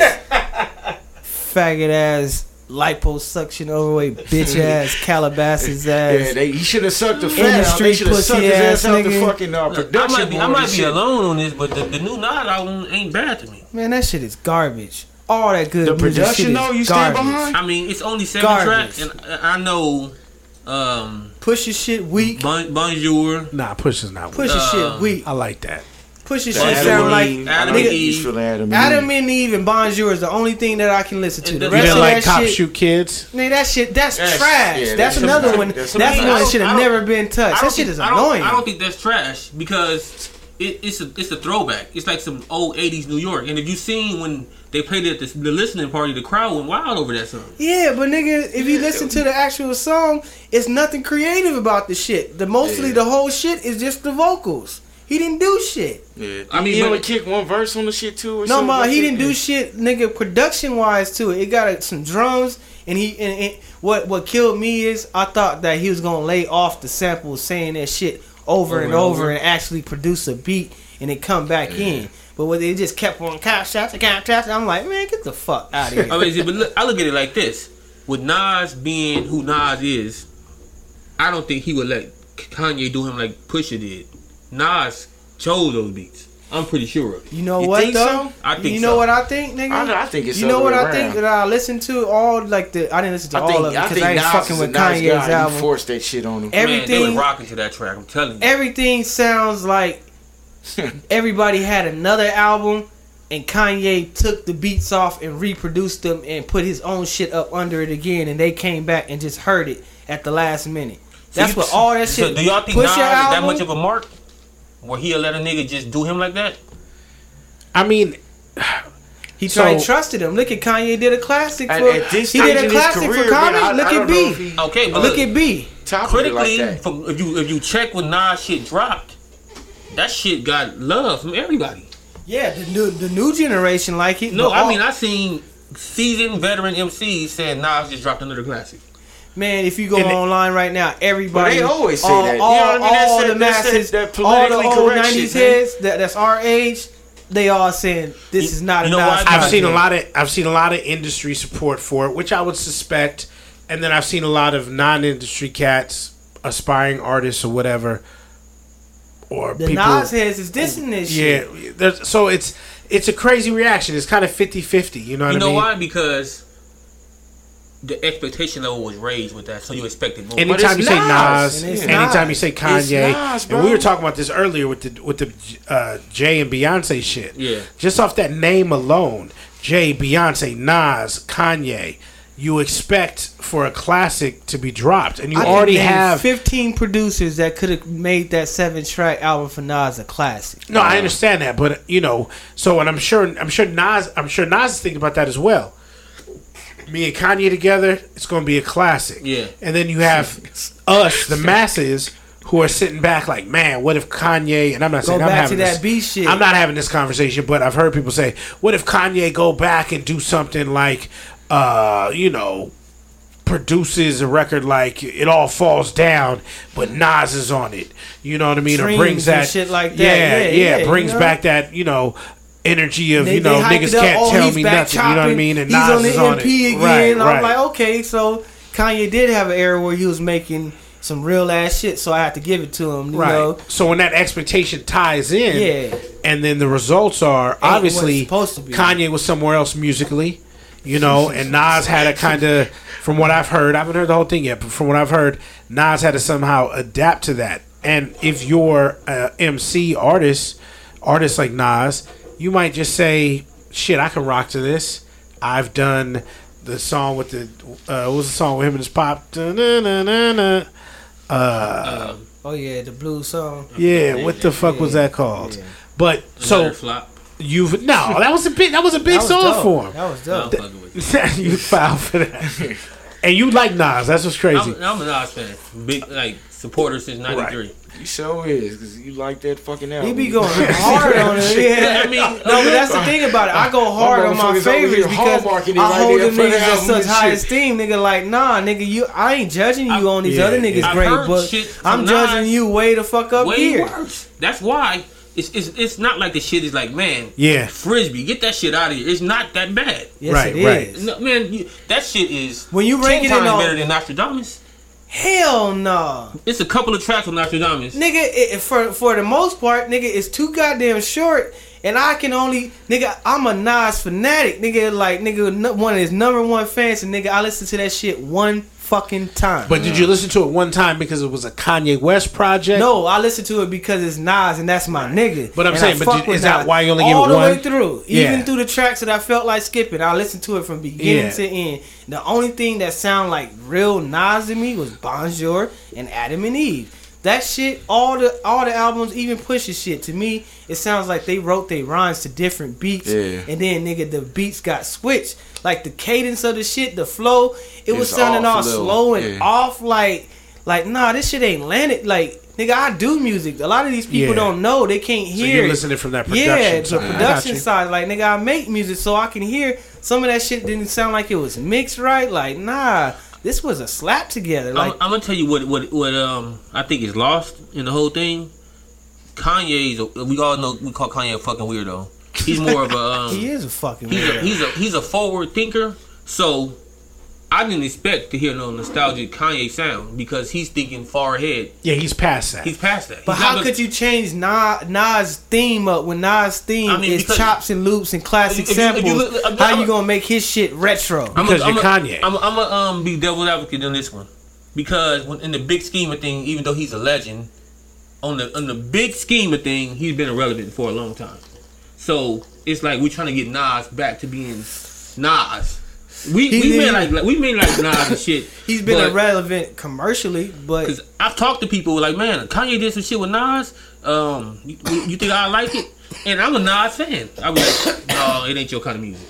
faggot ass, liposuction overweight bitch ass, Calabasas ass. Yeah, he should have sucked the fat out. They should have sucked his ass out the fucking production. I might be alone on this, but the new Nas album ain't bad to me. Man, that shit is garbage. All that good the production, shit though, you stand behind. I mean, it's only 7 tracks, and I know. Pusha shit weak. Bonjour. Nah, Pusha's not weak. Pusha shit weak. I like that. Pusha shit sound like Adam and Eve and Bonjour is the only thing that I can listen to. The You rest didn't of like that Cop shit, Shoot Kids? Man, that's trash. Yeah, that's another one. That's one that should have never been touched. That shit is annoying. I don't think that's trash because it's a throwback. It's like some old 80s New York. And if you seen when they played it at the listening party, the crowd went wild over that song. Yeah, but nigga, if you listen to the actual song, it's nothing creative about the shit. The whole shit is just the vocals. He didn't do shit. Yeah, I mean, he only kicked one verse on the shit too. Or no, man, he didn't do shit, nigga. Production wise, to it got some drums, and what killed me is I thought that he was gonna lay off the samples, saying that shit over and over, and actually produce a beat and then come back in. But what they just kept on count shots, I'm like, man, get the fuck out of here. I mean, but I look at it like this: with Nas being who Nas is, I don't think he would let Kanye do him like Pusha did. Nas chose those beats. I'm pretty sure of it. You know what though? So? I think you know so. what I think, nigga? I think it's you know what I think that I listened to all like I didn't listen to all of it because I ain't fucking with Kanye's album. He forced that shit on him. Man, they were rocking to that track. I'm telling you. Everything sounds like everybody had another album and Kanye took the beats off and reproduced them and put his own shit up under it again, and they came back and just heard it at the last minute. That's what all that shit. So do y'all think Nas is that much of a mark? Where he'll let a nigga just do him like that? I mean, he tried to trusted him. Look at Kanye did a classic for he did a classic for Common. Look at B. Okay, but look at B. Critically, if you check when Nas shit dropped, that shit got love from everybody. Yeah, the new generation like it. No, I mean I seen seasoned veteran MCs saying Nas just dropped another classic. Man, if you go online right now, everybody, they always say that. All the masses, all the old 90s heads that's our age, they all saying this is not enough. I've seen a lot of industry support for it, which I would suspect, and then I've seen a lot of non-industry cats, aspiring artists or whatever, or the people. Nas heads is dissing this shit. Yeah, so it's a crazy reaction. It's kind of 50-50. You know what I mean? You know why? Because the expectation level was raised with that, so you expected more. Anytime you say Nas, And it's anytime Nas. you say Kanye, Nas, and bro. we were talking about this earlier with the Jay and Beyonce shit. Yeah. Just off that name alone, Jay, Beyonce, Nas, Kanye, you expect for a classic to be dropped, and you I already can name have 15 producers that could have made that 7-track album for Nas a classic. No, I understand that, but so and I'm sure Nas is thinking about that as well. Me and Kanye together, it's going to be a classic. Yeah. And then you have us, the masses, who are sitting back like, man, what if Kanye? And I'm not saying Go I'm back having to that this, beat shit. I'm not having this conversation, but I've heard people say, what if Kanye go back and do something like, produces a record like It All Falls Down, but Nas is on it. You know what I mean? Or Dreams brings and that shit like that. Yeah, brings you know? back that energy of They hyped niggas it up. can't Oh, tell he's me back nothing. You know what I chopping. mean? And he's Nas on the is on MP it. again. Right, I'm right. like, okay, so Kanye did have an era where he was making some real ass shit, so I have to give it to him. You know? So when that expectation ties in, Yeah. and then the results are what it's obviously supposed to be. Kanye was somewhere else musically, and Nas had a kind of, from what I've heard, I haven't heard the whole thing yet, but from what I've heard, Nas had to somehow adapt to that. And if you're MC artist like Nas, you might just say, shit, I can rock to this. I've done the song with what was the song with him and his pop? Da-na-na-na-na. Oh yeah, the blues song. Yeah, what the fuck was that called? Yeah. But Another so flop. that was a big That was song dope. for him. That was No, I'm dope. fucking with you. You filed for that, and you like Nas. That's what's crazy. I'm a Nas fan. Big supporter since '93. You sure is, because you like that fucking album. He be going hard on it. Yeah. I mean, No, but that's the thing about it. I go hard on my motherfuckers over favorites here because hallmarking it I right hold there them in front of niggas in album such and high shit. esteem. Nigga, like, nah, nigga, I ain't judging you on these yeah, other niggas I've great, heard but shit from I'm Nas judging you way the fuck up way here. worse. That's why it's not like the shit is like, man, Yeah. Frisbee, get that shit out of here. It's not that bad. Yes, Right, it right. is. No, man, that shit is When you 10 rank it in times on- better than Nostradamus. Hell no. It's a couple of tracks on Nostradamus. Nigga, for the most part, nigga, it's too goddamn short, and I can only, nigga, I'm a Nas fanatic, nigga, like, nigga, one of his number one fans, and nigga, I listen to that shit one fucking time. But did you listen to it one time because it was a Kanye West project? No, I listen to it because it's Nas, and that's my nigga. But I'm And saying, I but fuck is with that Nas why you only give all it the one? way through, Yeah. even through the tracks that I felt like skipping. I listened to it from beginning Yeah. to end. The only thing that sounded like real Nas to me was Bonjour and Adam and Eve. That shit, all the albums, even Pusha shit, to me, it sounds like they wrote their rhymes to different beats, Yeah. and then nigga, the beats got switched. Like the cadence of the shit, the flow, it was It's sounding off all a little, slow and yeah. off. Like nah, this shit ain't landed. Like nigga, I do music. A lot of these people Yeah. don't know. They can't So hear. you're it. listening from that production Yeah, the side. I got production you. side. Like nigga, I make music so I can hear some of that shit. Didn't sound like it was mixed right. Like nah, this was a slap together. Like I'm gonna tell you what I think is lost in the whole thing. Kanye's we all know we call Kanye a fucking weirdo. He's more of a he is a fucking. he's weirdo. a forward thinker. So I didn't expect to hear no nostalgic Kanye sound because he's thinking far ahead. Yeah, he's past that. He's past that. But He's how not gonna- could you change Nas' theme up when Nas' theme I mean, is because- chops and loops and classic If you samples? look- How you gonna make his shit retro? Because you're Kanye. I'm gonna be devil's advocate on this one because when, in the big scheme of things, even though he's a legend, on the big scheme of things, he's been irrelevant for a long time. So it's like we're trying to get Nas back to being Nas. We made like Nas and shit. He's been but- irrelevant commercially, but Cause I've talked to people like, man, Kanye did some shit with Nas. You think I like it? And I'm a Nas fan. I was like, no, it ain't your kind of music.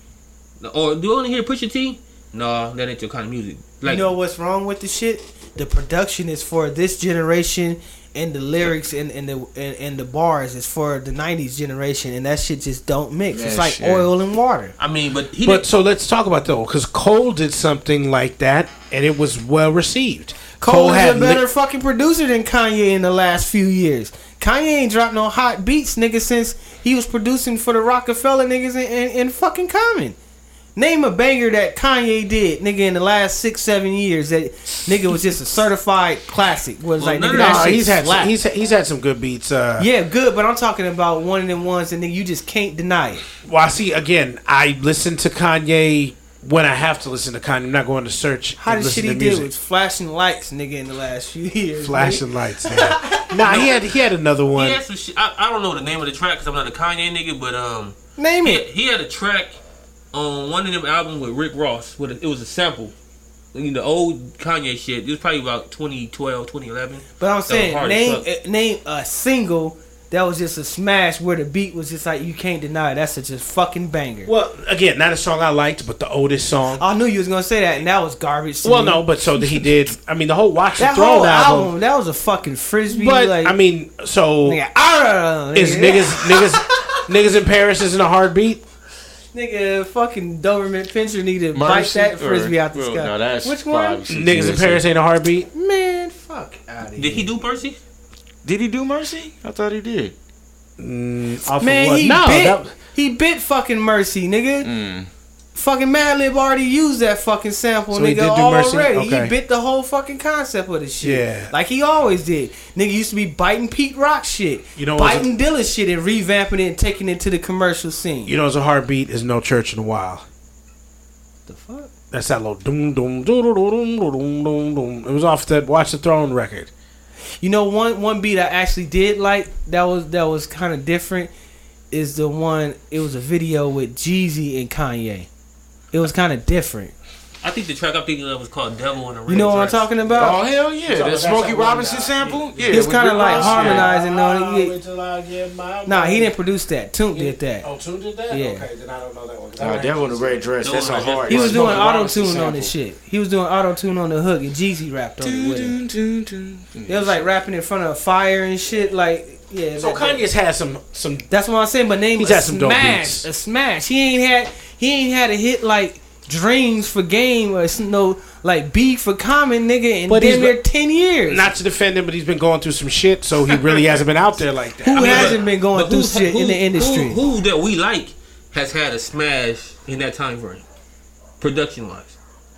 Or do you want to hear Pusha T? No, that ain't your kind of music. Like, you know what's wrong with the shit? The production is for this generation, and the lyrics and the bars is for the '90s generation, and that shit just don't mix. It's Yeah, like shit. oil and water. I mean, but So let's talk about though, because Cole did something like that, and it was well received. Cole is had a better fucking producer than Kanye in the last few years. Kanye ain't dropped no hot beats, nigga, since he was producing for the Rockefeller niggas in fucking Common. Name a banger that Kanye did, nigga, in the last 6-7 years that nigga was just a certified classic. Was like, nigga, that shit slapped. he's had some good beats. Yeah, good, but I'm talking about one of them ones that nigga you just can't deny it. Well, I see. Again, I listened to Kanye when I have to listen to Kanye, I'm not going to search. How and the shit listen he to did music. was flashing lights, nigga, in the last few years. Flashing lights. Yeah. Nah, he had another one. He had some shit. I don't know the name of the track because I'm not a Kanye nigga, but Name it. he had a track on one of them albums with Rick Ross. It was a sample. The old Kanye shit. It was probably about 2012, 2011. But I'm saying, hard as name a single that was just a smash where the beat was just like, you can't deny it. That's such a fucking banger. Well, again, not a song I liked, but the oldest song. I knew you was gonna say that, and that was garbage. To Well, me. no, but so he did. I mean, the whole Watch the that Throne whole album. that was a fucking frisbee. But like, I mean, so nigga, is niggas in Paris isn't a heartbeat? nigga, fucking Doberman Pinscher need to bite that frisbee out the sky. No, that's Which one? Niggas in Paris ain't a heartbeat. Man, fuck out of here. Did he do Percy? Did he do Mercy? I thought he did. Off Man, of what? he No, bit. that- He bit fucking Mercy, nigga. Fucking Madlib already used that fucking sample, So he nigga, did do Mercy? already. Okay. He bit the whole fucking concept of the shit. Yeah. Like he always did. Nigga used to be biting Pete Rock shit. You know what's biting Dilla shit and revamping it and taking it to the commercial scene. You know, it's a heartbeat is No Church in the Wild. The fuck? That's that little doom doom doom doom doom doom doom doom. It was off that Watch the Throne record. You know, one beat I actually did like that was kind of different is the one. It was a video with Jeezy and Kanye. It was kind of different. I think the track I'm thinking of was called Devil in a Red You know what I'm Dress. talking about? Oh hell yeah, that Smokey Robinson sample. Yeah, It's with kind of Rick like Ross, harmonizing on it. Wait till I get my Nah, he didn't produce that. Toon did that. Oh, Tune did that? Yeah. Okay, then I don't know that one. Devil in a Red Dress. That's a hard. He was doing Smokey auto Robinson tune on sample. this shit. He was doing auto tune on the hook, and Jeezy rapped on it with him. It was like rapping in front of fire and shit. Like, yeah. So Kanye's had some. That's what I'm saying. But name He's a had some dope smash, beats. a smash. He ain't had a hit like Dreams for Game or no like Beat for Common, nigga. In But he's damn near 10 years. Not to defend him, but he's been going through some shit, so he really hasn't been out there like that. Who hasn't been going But through shit in the industry? Who that we like has had a smash in that time frame, production wise?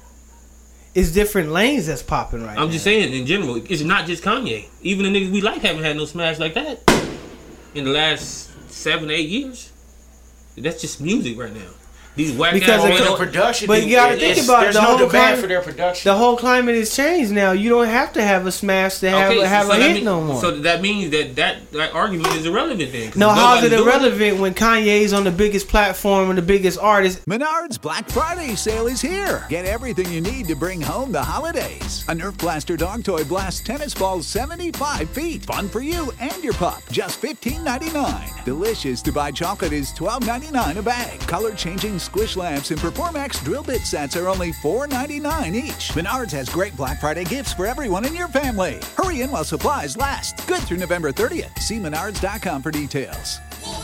It's different lanes that's popping right now. I'm just saying in general, it's not just Kanye. Even the niggas we like haven't had no smash like that in the last 7-8 years. That's just music right now. These whack Because ass of The production, But you gotta think about it, There's the no whole demand climate- for their production. The whole climate has changed now. You don't have to have a smash to have a hit no more. So that means that argument is irrelevant then. 'cause No, how's it nobody's doing irrelevant when Kanye's on the biggest platform and the biggest artist? Menards Black Friday sale is here. Get everything you need to bring home the holidays. A Nerf Blaster dog toy blasts tennis balls 75 feet. Fun for you and your pup. Just $15.99. Delicious to buy chocolate is $12.99 a bag. Color-changing squish lamps and Performax drill bit sets are only $4.99 each. Menards has great Black Friday gifts for everyone in your family. Hurry in while supplies last. Good through November 30th. See menards.com for details.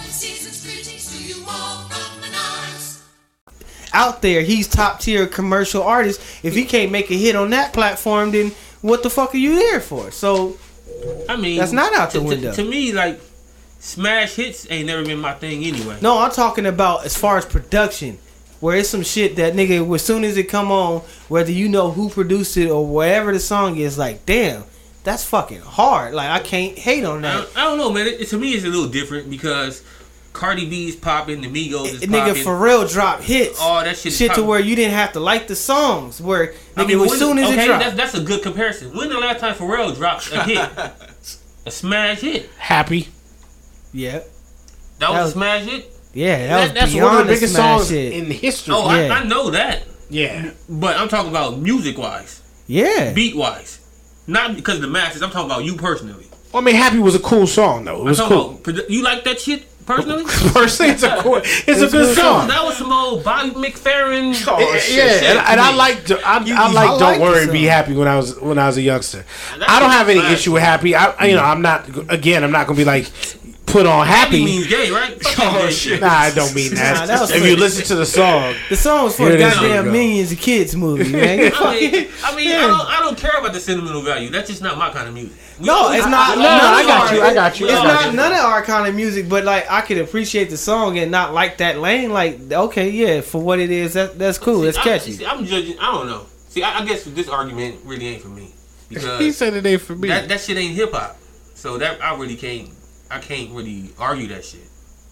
Out there, he's top tier commercial artist. If he can't make a hit on that platform, then what the fuck are you there for? So, I mean, that's not out the window. To me, like, smash hits ain't never been my thing anyway. No, I'm talking about as far as production. Where it's some shit that nigga, as soon as it come on, whether you know who produced it or whatever the song is, like, damn, that's fucking hard. Like, I can't hate on that. I don't know, man. To me, it's a little different because Cardi B's popping, the Migos is Nigga, popping. Pharrell drop hits. All that shit is Shit to popping. where you didn't have to like the songs. Where, nigga, I mean, as soon as it dropped. that's a good comparison. When the last time Pharrell dropped a hit, a smash hit? Happy. Yeah. That was a smash hit. Yeah, that was That's beyond one of the biggest smash songs hit. in history. Oh, Yeah. I know that. Yeah. But I'm talking about music wise, Yeah. beat wise, not because of the masses. I'm talking about you personally. Well, I mean, Happy was a cool song, though. It was I'm cool. talking about, you like that shit personally? Personally, it's a good song. That was some old Bobby McFerrin. Yeah, and I liked I like Don't Worry, the Be song. Happy when I was a youngster. That's I don't have any fine. issue with Happy. I'm not gonna be like put on Happy Happy. means gay, right? Fuck that gay shit. Nah, I don't mean that. Nah, that was If you listen to the song, The song was for Here a it is. goddamn There you go. Minions of Kids movie, man. I mean, I don't care about the sentimental value. That's just not my kind of music. No, it's not. I got you. It's not none of our kind of music, but like I could appreciate the song and not like that lane. Like, okay, yeah, for what it is, that's cool. It's catchy. I'm judging. I don't know. See, I guess this argument really ain't for me because He said it ain't for me. that shit ain't hip hop. So that I can't really argue that shit.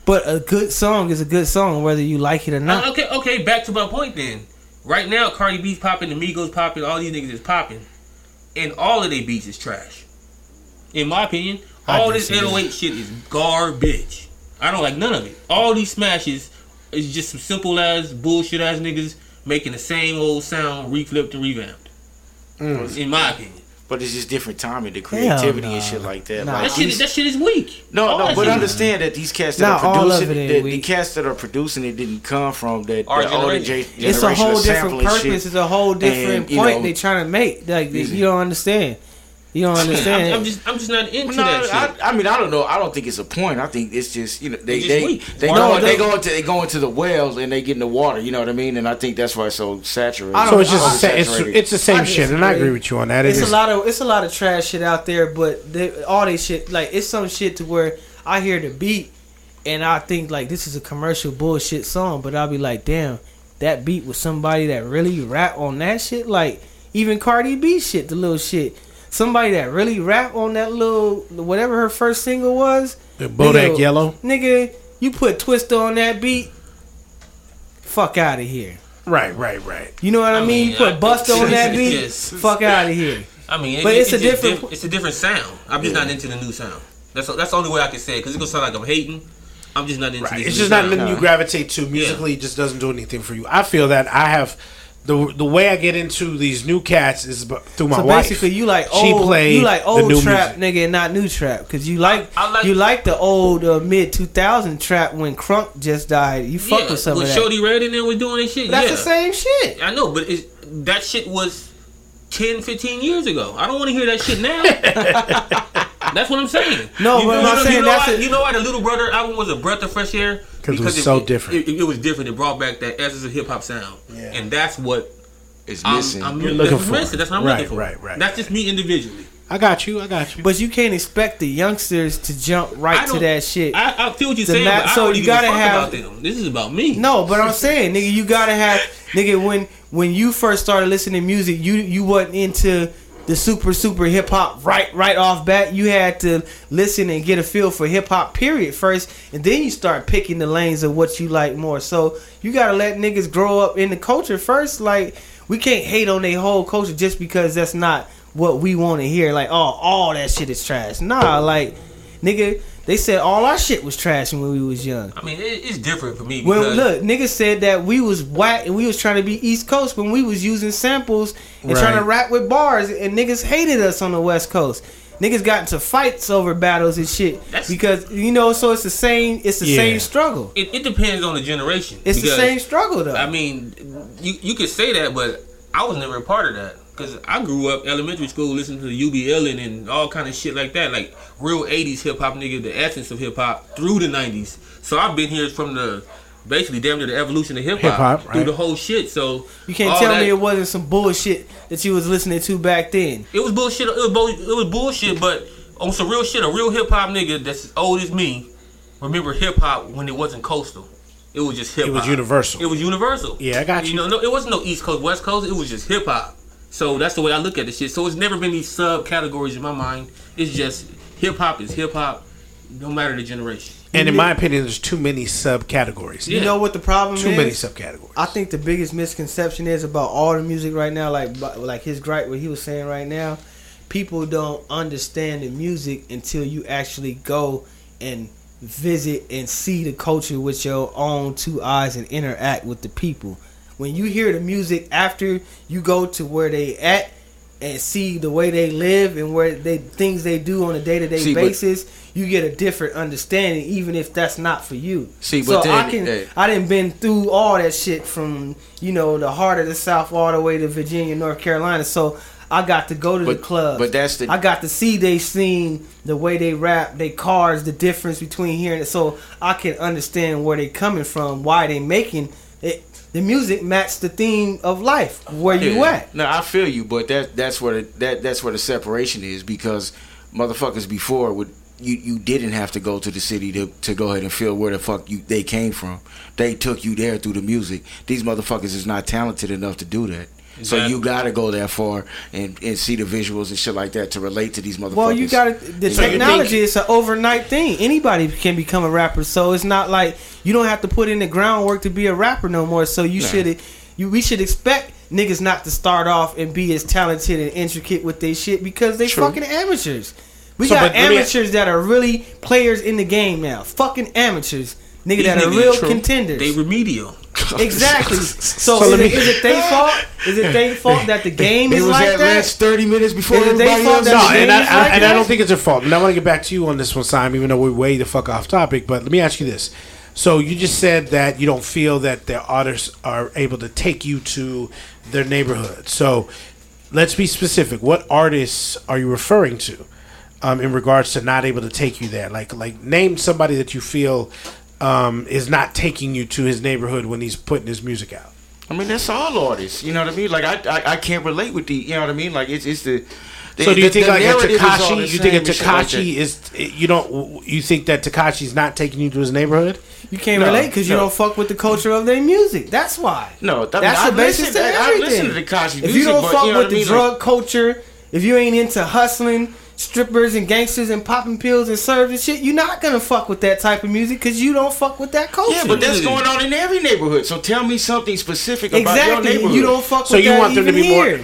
But a good song is a good song, whether you like it or not. Okay. Back to my point then. Right now, Cardi B's popping, the Migos popping, all these niggas is popping, and all of their beats is trash. In my opinion, all this 808 shit is garbage. I don't like none of it. All these smashes is just some simple ass bullshit ass niggas making the same old sound, reflipped and revamped. In my opinion. But it's just different timing, the creativity and shit like that. Nah. Like That shit is weak. No, but understand that these cats that are producing it, the cats that are producing it didn't come from that older generation. It's a whole different purpose. It's a whole different point they trying to make. Like you don't understand. You don't understand. I'm just not into that shit. I don't know. I don't think it's a point. I think it's just they go into the wells and they get in the water. You know what I mean? And I think that's why it's so saturated. So it's just it's the same shit, and I agree with you on that. It's a lot of trash shit out there, but all they shit like it's some shit to where I hear the beat and I think like this is a commercial bullshit song, but I'll be like, damn, that beat was somebody that really rap on that shit. Like even Cardi B shit, the little shit. Somebody that really rap on that little whatever her first single was. The Bodak Yellow. Nigga, you put Twista on that beat. Fuck out of here. Right. You know what I mean? You put Busta on that beat. Fuck out of here. I mean, but it's a different sound. I'm just not into the new sound. That's the only way I can say it because it's gonna sound like I'm hating. I'm just not into this. It's just not something you gravitate to musically. It just doesn't do anything for you. I feel that I have. The way I get into these new cats is through my wife. So basically, you like old trap, nigga, and not new trap, because you like the old mid 2000 trap when Crunk just died. You fuck with some of that. Shorty Red and then was doing that shit. That's the same shit. I know, but that shit was 10, 15 years ago. I don't want to hear that shit now. That's what I'm saying. No, but I'm saying you know why the Little Brother album was a breath of fresh air? Because it was so different. It was different. It brought back that essence of hip hop sound, and that's what is missing. You're looking for. That's what I'm looking for. Right. That's just me individually. I got you. But you can't expect the youngsters to jump to that shit. I feel what you're saying. But so you gotta have. About them. This is about me. No, but I'm saying, nigga, you gotta have, nigga. When you first started listening to music, you wasn't into the super hip hop right off bat. You had to listen and get a feel for hip hop period first, and then you start picking the lanes of what you like more. So you gotta let niggas grow up in the culture first. Like we can't hate on their whole culture just because that's not what we want to hear. Like all that shit is trash. Nah, like nigga. They said all our shit was trash when we was young. I mean, it's different for me. Well, look, niggas said that we was whack and we was trying to be East Coast when we was using samples and trying to rap with bars, and niggas hated us on the West Coast. Niggas got into fights over battles and shit because so it's the same. It's the same struggle. It depends on the generation. It's the same struggle though. I mean, you could say that, but I was never a part of that. Because I grew up elementary school listening to UB Ellen and all kind of shit like that. Like real 80s hip-hop nigga, the essence of hip-hop through the 90s. So I've been here from the, basically damn near the evolution of hip-hop through the whole shit. So you can't tell me it wasn't some bullshit that you was listening to back then. It was bullshit. It was bullshit, but on some real shit, a real hip-hop nigga that's as old as me remember hip-hop when it wasn't coastal. It was just hip-hop. It was universal. It was universal. Yeah, I got you. No, it wasn't no East Coast, West Coast. It was just hip-hop. So that's the way I look at this shit. So it's never been these subcategories in my mind. It's just hip hop is hip hop, no matter the generation. And in my opinion, there's too many subcategories. You know what the problem is? Too many subcategories. I think the biggest misconception is about all the music right now, like his gripe, what he was saying right now. People don't understand the music until you actually go and visit and see the culture with your own two eyes and interact with the people. When you hear the music after you go to where they at and see the way they live and where things they do on a day-to-day basis, you get a different understanding, even if that's not for you. I done been through all that shit from the heart of the South all the way to Virginia, North Carolina. So I got to go to the clubs. I got to see they scene, the way they rap, they cars, the difference between here and so I can understand where they coming from, why they making it. The music matched the theme of life. Where you at? No, I feel you, but that's where the separation is, because motherfuckers before you didn't have to go to the city to go ahead and feel where the fuck they came from. They took you there through the music. These motherfuckers is not talented enough to do that. So you gotta go that far and see the visuals and shit like that to relate to these motherfuckers. Well, you gotta. The technology is an overnight thing. Anybody can become a rapper, so it's not like you don't have to put in the groundwork to be a rapper no more. So we should expect niggas not to start off and be as talented and intricate with their shit because they fucking amateurs. We got amateurs that are really players in the game now. Fucking amateurs. Nigga that are real contenders. They remedial. Exactly. So is it their fault? Is it their fault that the game is like that? Last 30 minutes before everybody else. I don't think it's their fault. And I want to get back to you on this one, Simon, even though we're way the fuck off topic. But let me ask you this. So you just said that you don't feel that the artists are able to take you to their neighborhood. So let's be specific. What artists are you referring to in regards to not able to take you there? Like name somebody that you feel is not taking you to his neighborhood when he's putting his music out. I mean, that's all artists. You know what I mean? Like I can't relate with the. You know what I mean? Like it's the. So do you think like a Tekashi? You think a Tekashi is you think that Tekashi's not taking you to his neighborhood? You can't relate because you don't fuck with the culture of their music. That's why. No, that's the basis to everything. I listen to Tekashi music, if you don't fuck with the drug like, culture, if you ain't into hustling, strippers and gangsters and popping pills and serves and shit, you're not gonna fuck with that type of music because you don't fuck with that culture. Yeah, but that's going on in every neighborhood. So tell me something specific about your neighborhood. You don't fuck with that. So you want them to be here.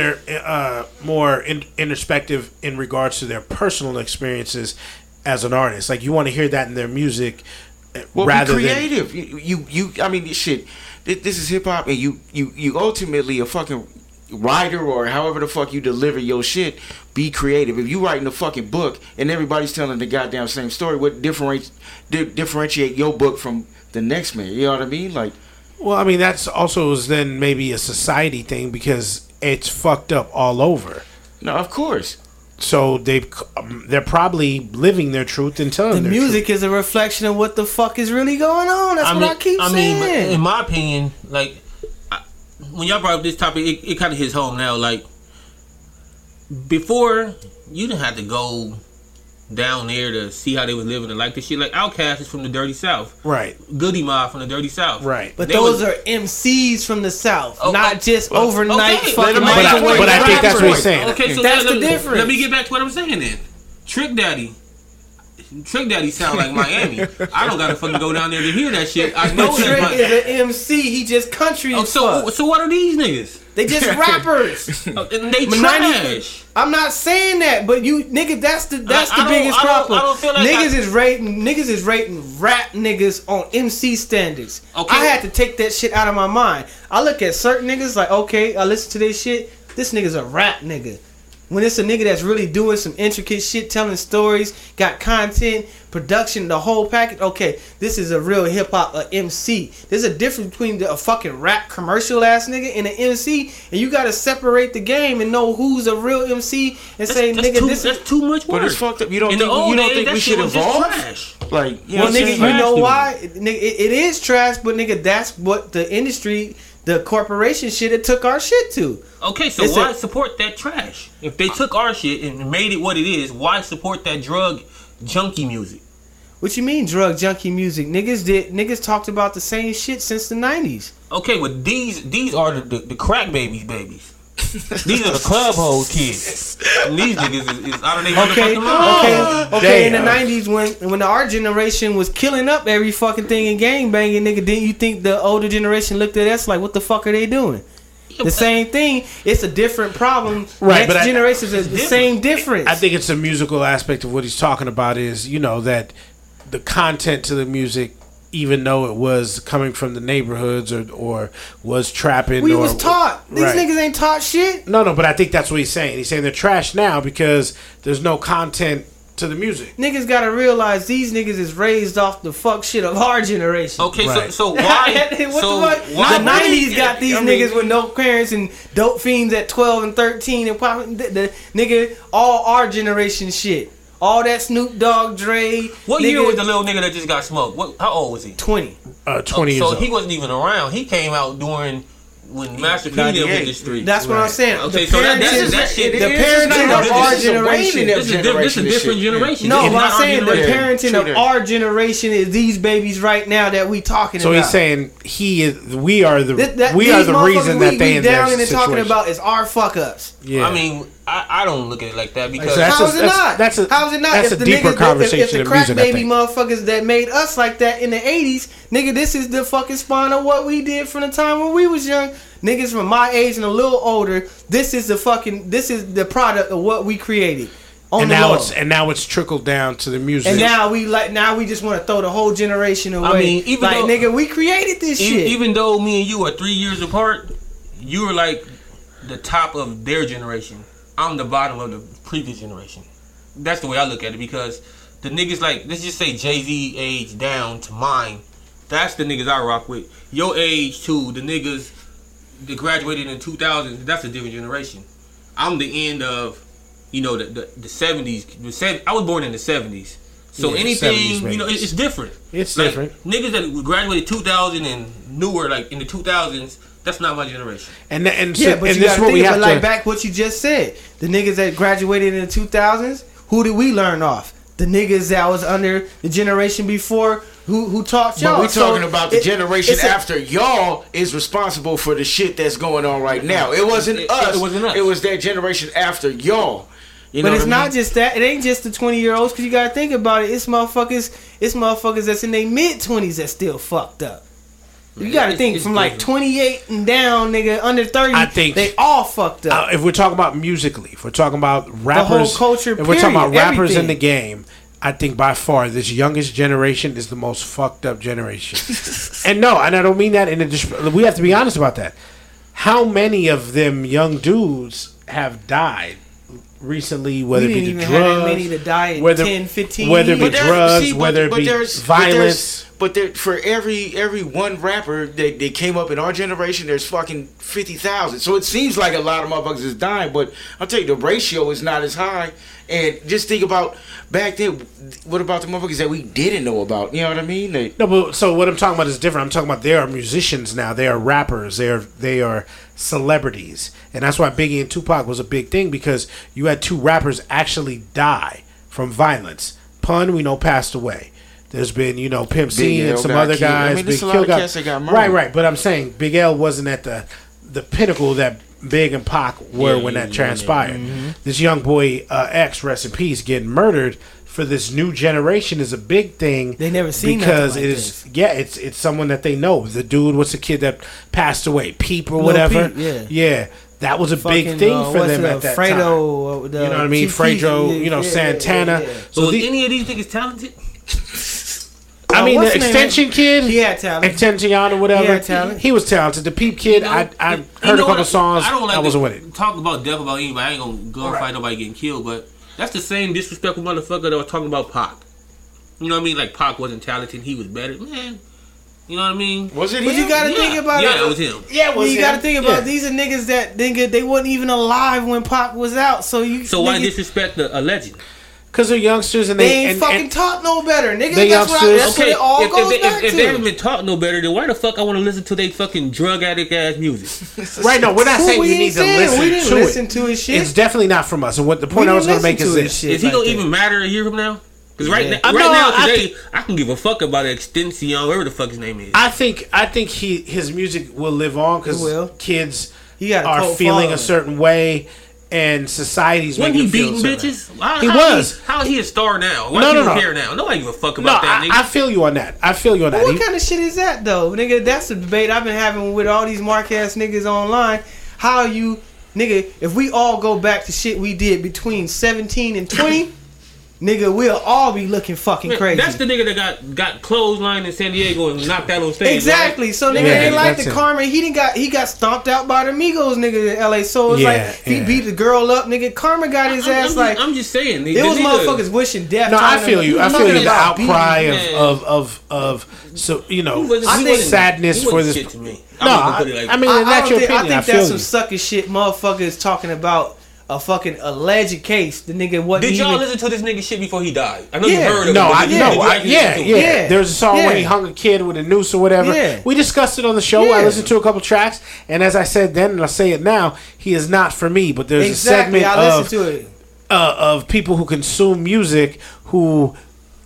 more introspective in regards to their personal experiences as an artist. Like you want to hear that in their music. Well, rather be creative. Than you. I mean, shit. This is hip hop, and you ultimately a fucking writer or however the fuck you deliver your shit. Be creative. If you writing a fucking book and everybody's telling the goddamn same story, what differentiate your book from the next man? You know what I mean? Like, well, I mean that's also then maybe a society thing because it's fucked up all over. No, of course. So they're probably living their truth and telling the their music truth. Is a reflection of what the fuck is really going on. That's what I keep saying. I mean, in my opinion, like when y'all brought up this topic, it kind of hits home now. Like before, you didn't have to go down there to see how they was living and like this shit. Like Outkast is from the Dirty South, right? Goody Mob from the Dirty South, right? But those are MCs from the South, not just overnight fucking. But I think that's what he's saying. Okay, so that's the difference. Let me get back to what I'm saying then. Trick Daddy sound like Miami. I don't gotta fucking go down there to hear that shit. I know Trick is an MC. He just country as fuck. So what are these niggas? They just rappers. And they trash. I'm not saying that, but you nigga, that's the biggest problem. I don't feel like niggas is rating rap niggas on MC standards. Okay. I had to take that shit out of my mind. I look at certain niggas like, okay, I listen to this shit. This nigga's a rap nigga. When it's a nigga that's really doing some intricate shit, telling stories, got content, production, the whole package. Okay, this is a real hip hop MC. There's a difference between a fucking rap commercial ass nigga and an MC, and you gotta separate the game and know who's a real MC and say, nigga, that's too much work. But it's fucked up. You don't think we should evolve? Like, you know, well, nigga, you know why? Nigga, it is trash, but nigga, that's what the industry. The corporation shit it took our shit to. Okay, so why support that trash? If they took our shit and made it what it is, why support that drug junkie music? What you mean drug junkie music? Niggas talked about the same shit since the 90s. Okay, but these are the crack babies. These are the club hole kids. And these niggas is out of their motherfucking mind. Okay. In the 90s when our generation was killing up every fucking thing in gang banging, nigga, didn't you think the older generation looked at us like, what the fuck are they doing? The same thing. It's a different problem. Right, Next generations is the same difference. I think it's a musical aspect of what he's talking about is, you know, that the content to the music, even though it was coming from the neighborhoods or was trapping. We was taught. These niggas ain't taught shit. No, but I think that's what he's saying. He's saying they're trash now because there's no content to the music. Niggas gotta realize these niggas is raised off the fuck shit of our generation. Okay, right. so why? The 90s got these niggas with no parents and dope fiends at 12 and 13 and popping the nigga all our generation shit. All that Snoop Dogg, Dre. What year was the little nigga that just got smoked? How old was he? 20. 20 years old. So he wasn't even around. He came out during when Master P them hit the street. That's what I'm saying. Okay, so that shit. The parenting of our generation. This is a different generation. No, but I'm saying the parenting of our generation is these babies right now that we talking about. So he's saying we are the reason that they in their situation. Talking about is our fuck ups. Yeah. I mean, I don't look at it like that because how is it not? That's a if deeper conversation. If the crack baby motherfuckers that made us like that in the 80s, nigga, this is the fucking spawn of what we did from the time when we was young. Niggas from my age and a little older, this is the product of what we created. And now it's trickled down to the music. And now we just want to throw the whole generation away. I mean, even though, nigga, we created this shit. Even though me and you are 3 years apart, you were like the top of their generation. I'm the bottom of the previous generation. That's the way I look at it because the niggas like, let's just say Jay-Z age down to mine. That's the niggas I rock with. Your age too, the niggas that graduated in 2000, that's a different generation. I'm the end of, the 70s. I was born in the 70s. So anything, 70s, it's different. It's like, different. Niggas that graduated 2000 and newer, like in the 2000s, that's not my generation. But you gotta think about like back what you just said. The niggas that graduated in the 2000s, who did we learn off? The niggas that was under the generation before who taught y'all. But we're talking about the generation after y'all is responsible for the shit that's going on right now. It wasn't us. It wasn't us. It was that generation after y'all. But it's not just that. It ain't just the 20-year-olds because you gotta think about it. It's motherfuckers that's in their mid-20s that's still fucked up. You gotta think from like 28 and down, nigga, under 30. I think they all fucked up. If we're talking about musically, if we're talking about rappers, the whole culture, if we're talking about rappers in the game, I think by far this youngest generation is the most fucked up generation. and I don't mean that we have to be honest about that. How many of them young dudes have died recently, whether it be the drugs, many to die in 10, 15 whether it be drugs, whether it be violence. But for every one rapper that came up in our generation, there's fucking 50,000. So it seems like a lot of motherfuckers is dying, but I'll tell you, the ratio is not as high. And just think about back then, what about the motherfuckers that we didn't know about? You know what I mean? So what I'm talking about is different. I'm talking about they are musicians now. They are rappers. They are celebrities. And that's why Biggie and Tupac was a big thing, because you had two rappers actually die from violence. Pun, we know, passed away. There's been, Pimp C and some other guys. I mean, there's a lot of cats that got murdered. Right. But I'm saying Big L wasn't at the pinnacle that Big and Pac were when that transpired. Mm-hmm. This young boy, X, rest in peace, getting murdered for this new generation is a big thing. They never seen because like it is. Yeah, it's someone that they know. The dude was the kid that passed away, Peep or whatever. Peep, yeah. That was a big thing for them at that time. You know what I mean? Fredo, Santana. Yeah. So was any of these niggas talented? I mean, the Extension kid, he had talent. Extension or whatever, he had talent. He was talented. The Peep kid, I heard a couple songs. I wasn't with it. Talk about death about anybody. I ain't gonna glorify nobody getting killed, but that's the same disrespectful motherfucker that was talking about Pac. You know what I mean? Like Pac wasn't talented, he was better, man. You know what I mean? Was it him? But you gotta think about it. Yeah, it was him. Yeah, it was him. You gotta think about these are niggas that they wasn't even alive when Pac was out. So why disrespect a legend? Because they're youngsters and they ain't fucking taught no better, nigga. That's what it all goes back to. If they haven't been taught no better, then why the fuck I want to listen to they fucking drug addict ass music? Right? No, we're not saying you need to listen to it. We didn't listen to his shit. It's definitely not from us. And what the point I was going to make is this: is he gonna even matter a year from now? Because right now, today, I can give a fuck about Extension, whatever the fuck his name is. I think his music will live on because kids are feeling a certain way. And society's making him feel bitches? He was. How is he a star now? Why is he here now? Nobody give a fuck about that, nigga. I feel you on that. What kind of shit is that, though? Nigga, that's the debate I've been having with all these mark-ass niggas online. How you... Nigga, if we all go back to shit we did between 17 and 20... Nigga, we'll all be looking fucking crazy. That's the nigga that got clotheslined in San Diego and knocked out on stage. Exactly. Right? So nigga, they like the karma. He got stomped out by the Migos nigga in LA. So it's like he beat the girl up, nigga. Karma got his ass like. I'm just saying. It was motherfuckers wishing death. No, I feel you. I feel you. The outcry of so I think sadness for this. To me. No, I mean that's your opinion. I think that's some sucker shit. Motherfuckers talking about. a fucking alleged case. The nigga wasn't Did y'all even... listen to this nigga shit before he died? I know Yeah. you heard of him. No, but I did you- know. did you actually listen to him? Yeah. There's a song where he Yeah. hung a kid with a noose or whatever. Yeah. We discussed it on the show. I Yeah. listened to a couple tracks, and as I said then, and I say it now, he is not for me. But there's Exactly, a segment I listened to it. of people who consume music who,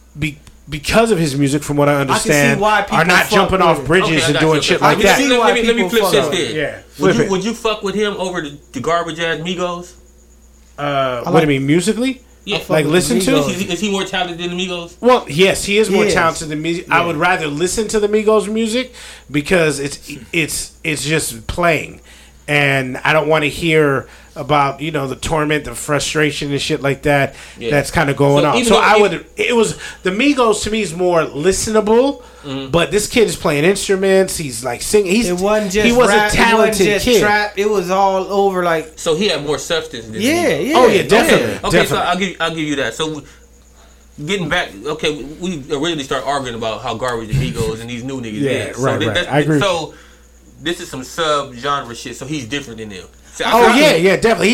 because of his music, from what I understand, why people are not fuck jumping with off it. bridges Okay, I and got doing you. shit I like can that. see Let why me people flip fuck this with it. then. Yeah, Would flip you, it. would you fuck with him over the garbage ass Migos? What do you mean, musically? Yeah. Like with listen the to? Migos. Is he more talented than the Migos? Well, yes, he is more He is. talented than me. I would rather listen to the Migos music because it's just playing, and I don't want to hear about the torment, the frustration, and shit like that. Yeah. That's kind of going So on. even So though I it- would. It was the Migos to me is more listenable, but this kid is playing instruments. He's like singing. It wasn't just he was rap, a talented it wasn't just kid. trap. It was all over like So he had more substance than yeah, the Migos. yeah. Oh yeah, definitely. Okay, definitely. so I'll give you that. So getting back, okay, we originally started arguing about how garbage the Migos and these new niggas Yeah, is. So right. that's- I agree. So this is some sub-genre shit. So he's different than them. So I Oh kinda- yeah, definitely.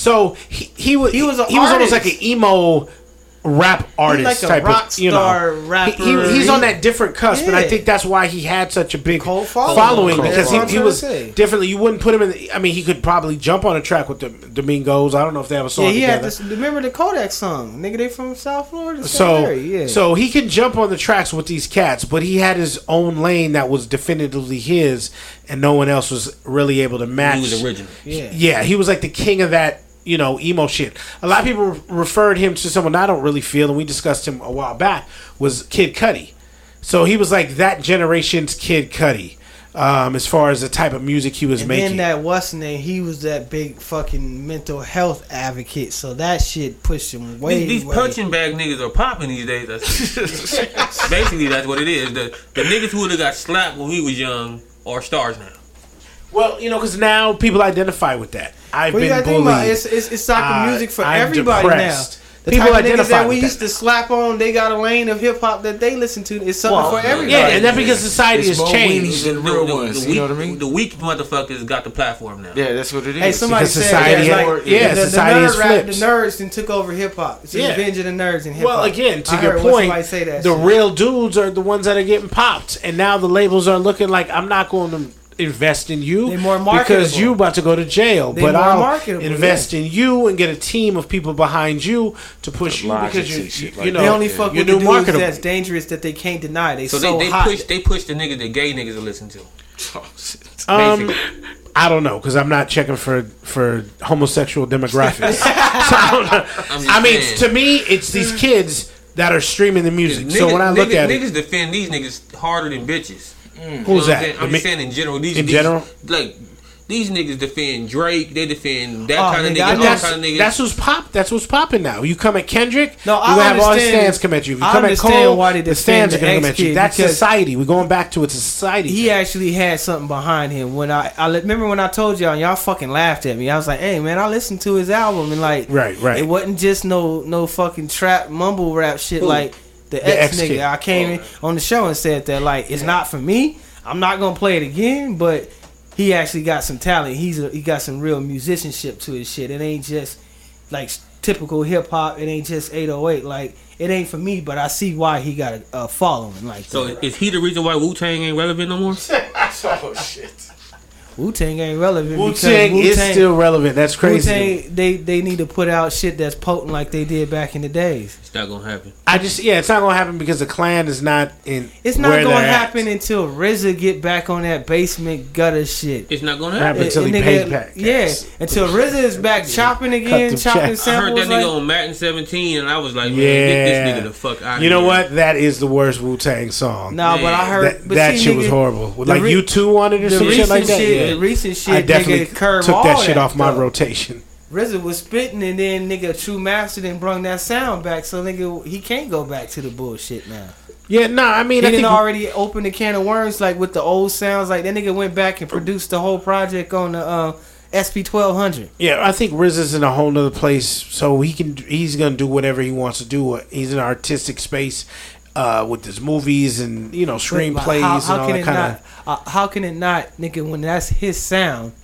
He was He was an almost artist. like an emo rap artist like a type rock of star rapper. He's on that different cusp, and I Yeah. think that's why he had such a big Cult following following. because That's what I'm he trying was to say. differently. You wouldn't put him in. I mean, he could probably jump on a track with the Domingos. I don't know if they have a song Yeah, he had together. this. Remember the Kodak song? Nigga, they from South Florida. So, so he can jump on the tracks with these cats, but he had his own lane that was definitively his, and no one else was really able to match. He was original. yeah. He was like the king of that, emo shit. A lot of people referred him to someone I don't really feel, and we discussed him a while back, was Kid Cudi. So he was like that generation's Kid Cudi, as far as the type of music he was And making. then that what's name? He was that big fucking mental health advocate. So that shit pushed him way. These way. punching bag niggas are popping these days. Basically, that's what it is. The niggas who would have got slapped when we was young are stars now. Well, because now people identify with that. I've Well, you been gotta think about bullied. it. It's soccer music for I'm everybody depressed. now. The People type of niggas identify that we with used that. to slap on, they got a lane of hip hop that they listen to. It's something for everybody. Yeah, and that's because society It's has more changed. weenies than real ones. You know what I mean? The weak motherfuckers got the platform now. Yeah, that's what it is. Hey, somebody Because said society that, had- like, yeah, the society nerd has flipped. the nerds then took over hip hop. It's the Yeah. revenge of the nerds in hip hop. Well, again, to I your heard point, somebody say that the shit. real dudes are the ones that are getting popped, and now the labels are looking like, I'm not going to invest in you They more because marketable. you about to go to jail, They but more I'll marketable, invest in you and get a team of people behind you to push you Logics because and you, shit you like know, They only fuck you're with the new dudes marketable. that's dangerous that they can't deny. They So so they hot. push the niggas that gay niggas will listen to. Oh, shit. Basically. I don't know because I'm not checking for homosexual demographics. So I don't know. I'm just I mean, saying. to me, it's these kids that are streaming the music. So when I look at niggas it, defend these niggas harder than bitches. who's You know what I'm that? saying? I'm just saying in general. In general? like these niggas defend Drake. They defend that Oh, kind of nigga, I niggas. All just- kind of niggas. That's what's pop. That's what's popping now. You come at Kendrick, No, you I gonna have all his understand- stands come at you. If you I come at understand Cole, why they the stands are defend gonna the come at you. ex-kid That's because society. We're going back to it's a society. He thing. actually had something behind him. When I remember when I told y'all fucking laughed at me. I was like, "Hey man, I listened to his album and like, Right. It wasn't just no fucking trap mumble rap shit like the ex ex-kid. nigga. I came in on the show and said that like it's not for me. I'm not gonna play it again, but he actually got some talent. He got some real musicianship to his shit. It ain't just like typical hip hop. It ain't just 808. Like it ain't for me, but I see why he got a following. Like so is he the reason why Wu-Tang ain't relevant no more? Oh, shit. Wu-Tang ain't relevant. Wu-Tang is still relevant. That's crazy. Wu-Tang, they need to put out shit that's potent like they did back in the days. It's not gonna happen. It's not gonna happen because the clan is not in. It's not where gonna they're at. happen until RZA get back on that basement gutter shit. It's not gonna Happen happen. until he Nigga, paid back. yeah, until RZA is back chopping again, them chopping checks. I heard samples. that nigga Like, on Madden 17, and I was like, man, Yeah. get this nigga the fuck out of here. You know what? That is the worst Wu-Tang song. nah, but I heard that but that see, shit was nigga, horrible. the Like re- U2 on it or The some shit recent like that. shit, Yeah. the recent shit, I definitely nigga, curb took all that shit off my stuff. rotation. RZA was spitting, and then nigga True Master then brung that sound back, so nigga he can't go back to the bullshit now. Yeah, no, I mean, He I didn't think already open the can of worms like with the old sounds. Like that nigga went back and produced the whole project on the SP 1200. Yeah, I think RZA's in a whole nother place, so he's gonna do whatever he wants to do. He's in an artistic space with his movies and screenplays How and all can that it kind of. not? How can it not, nigga? When that's his sound,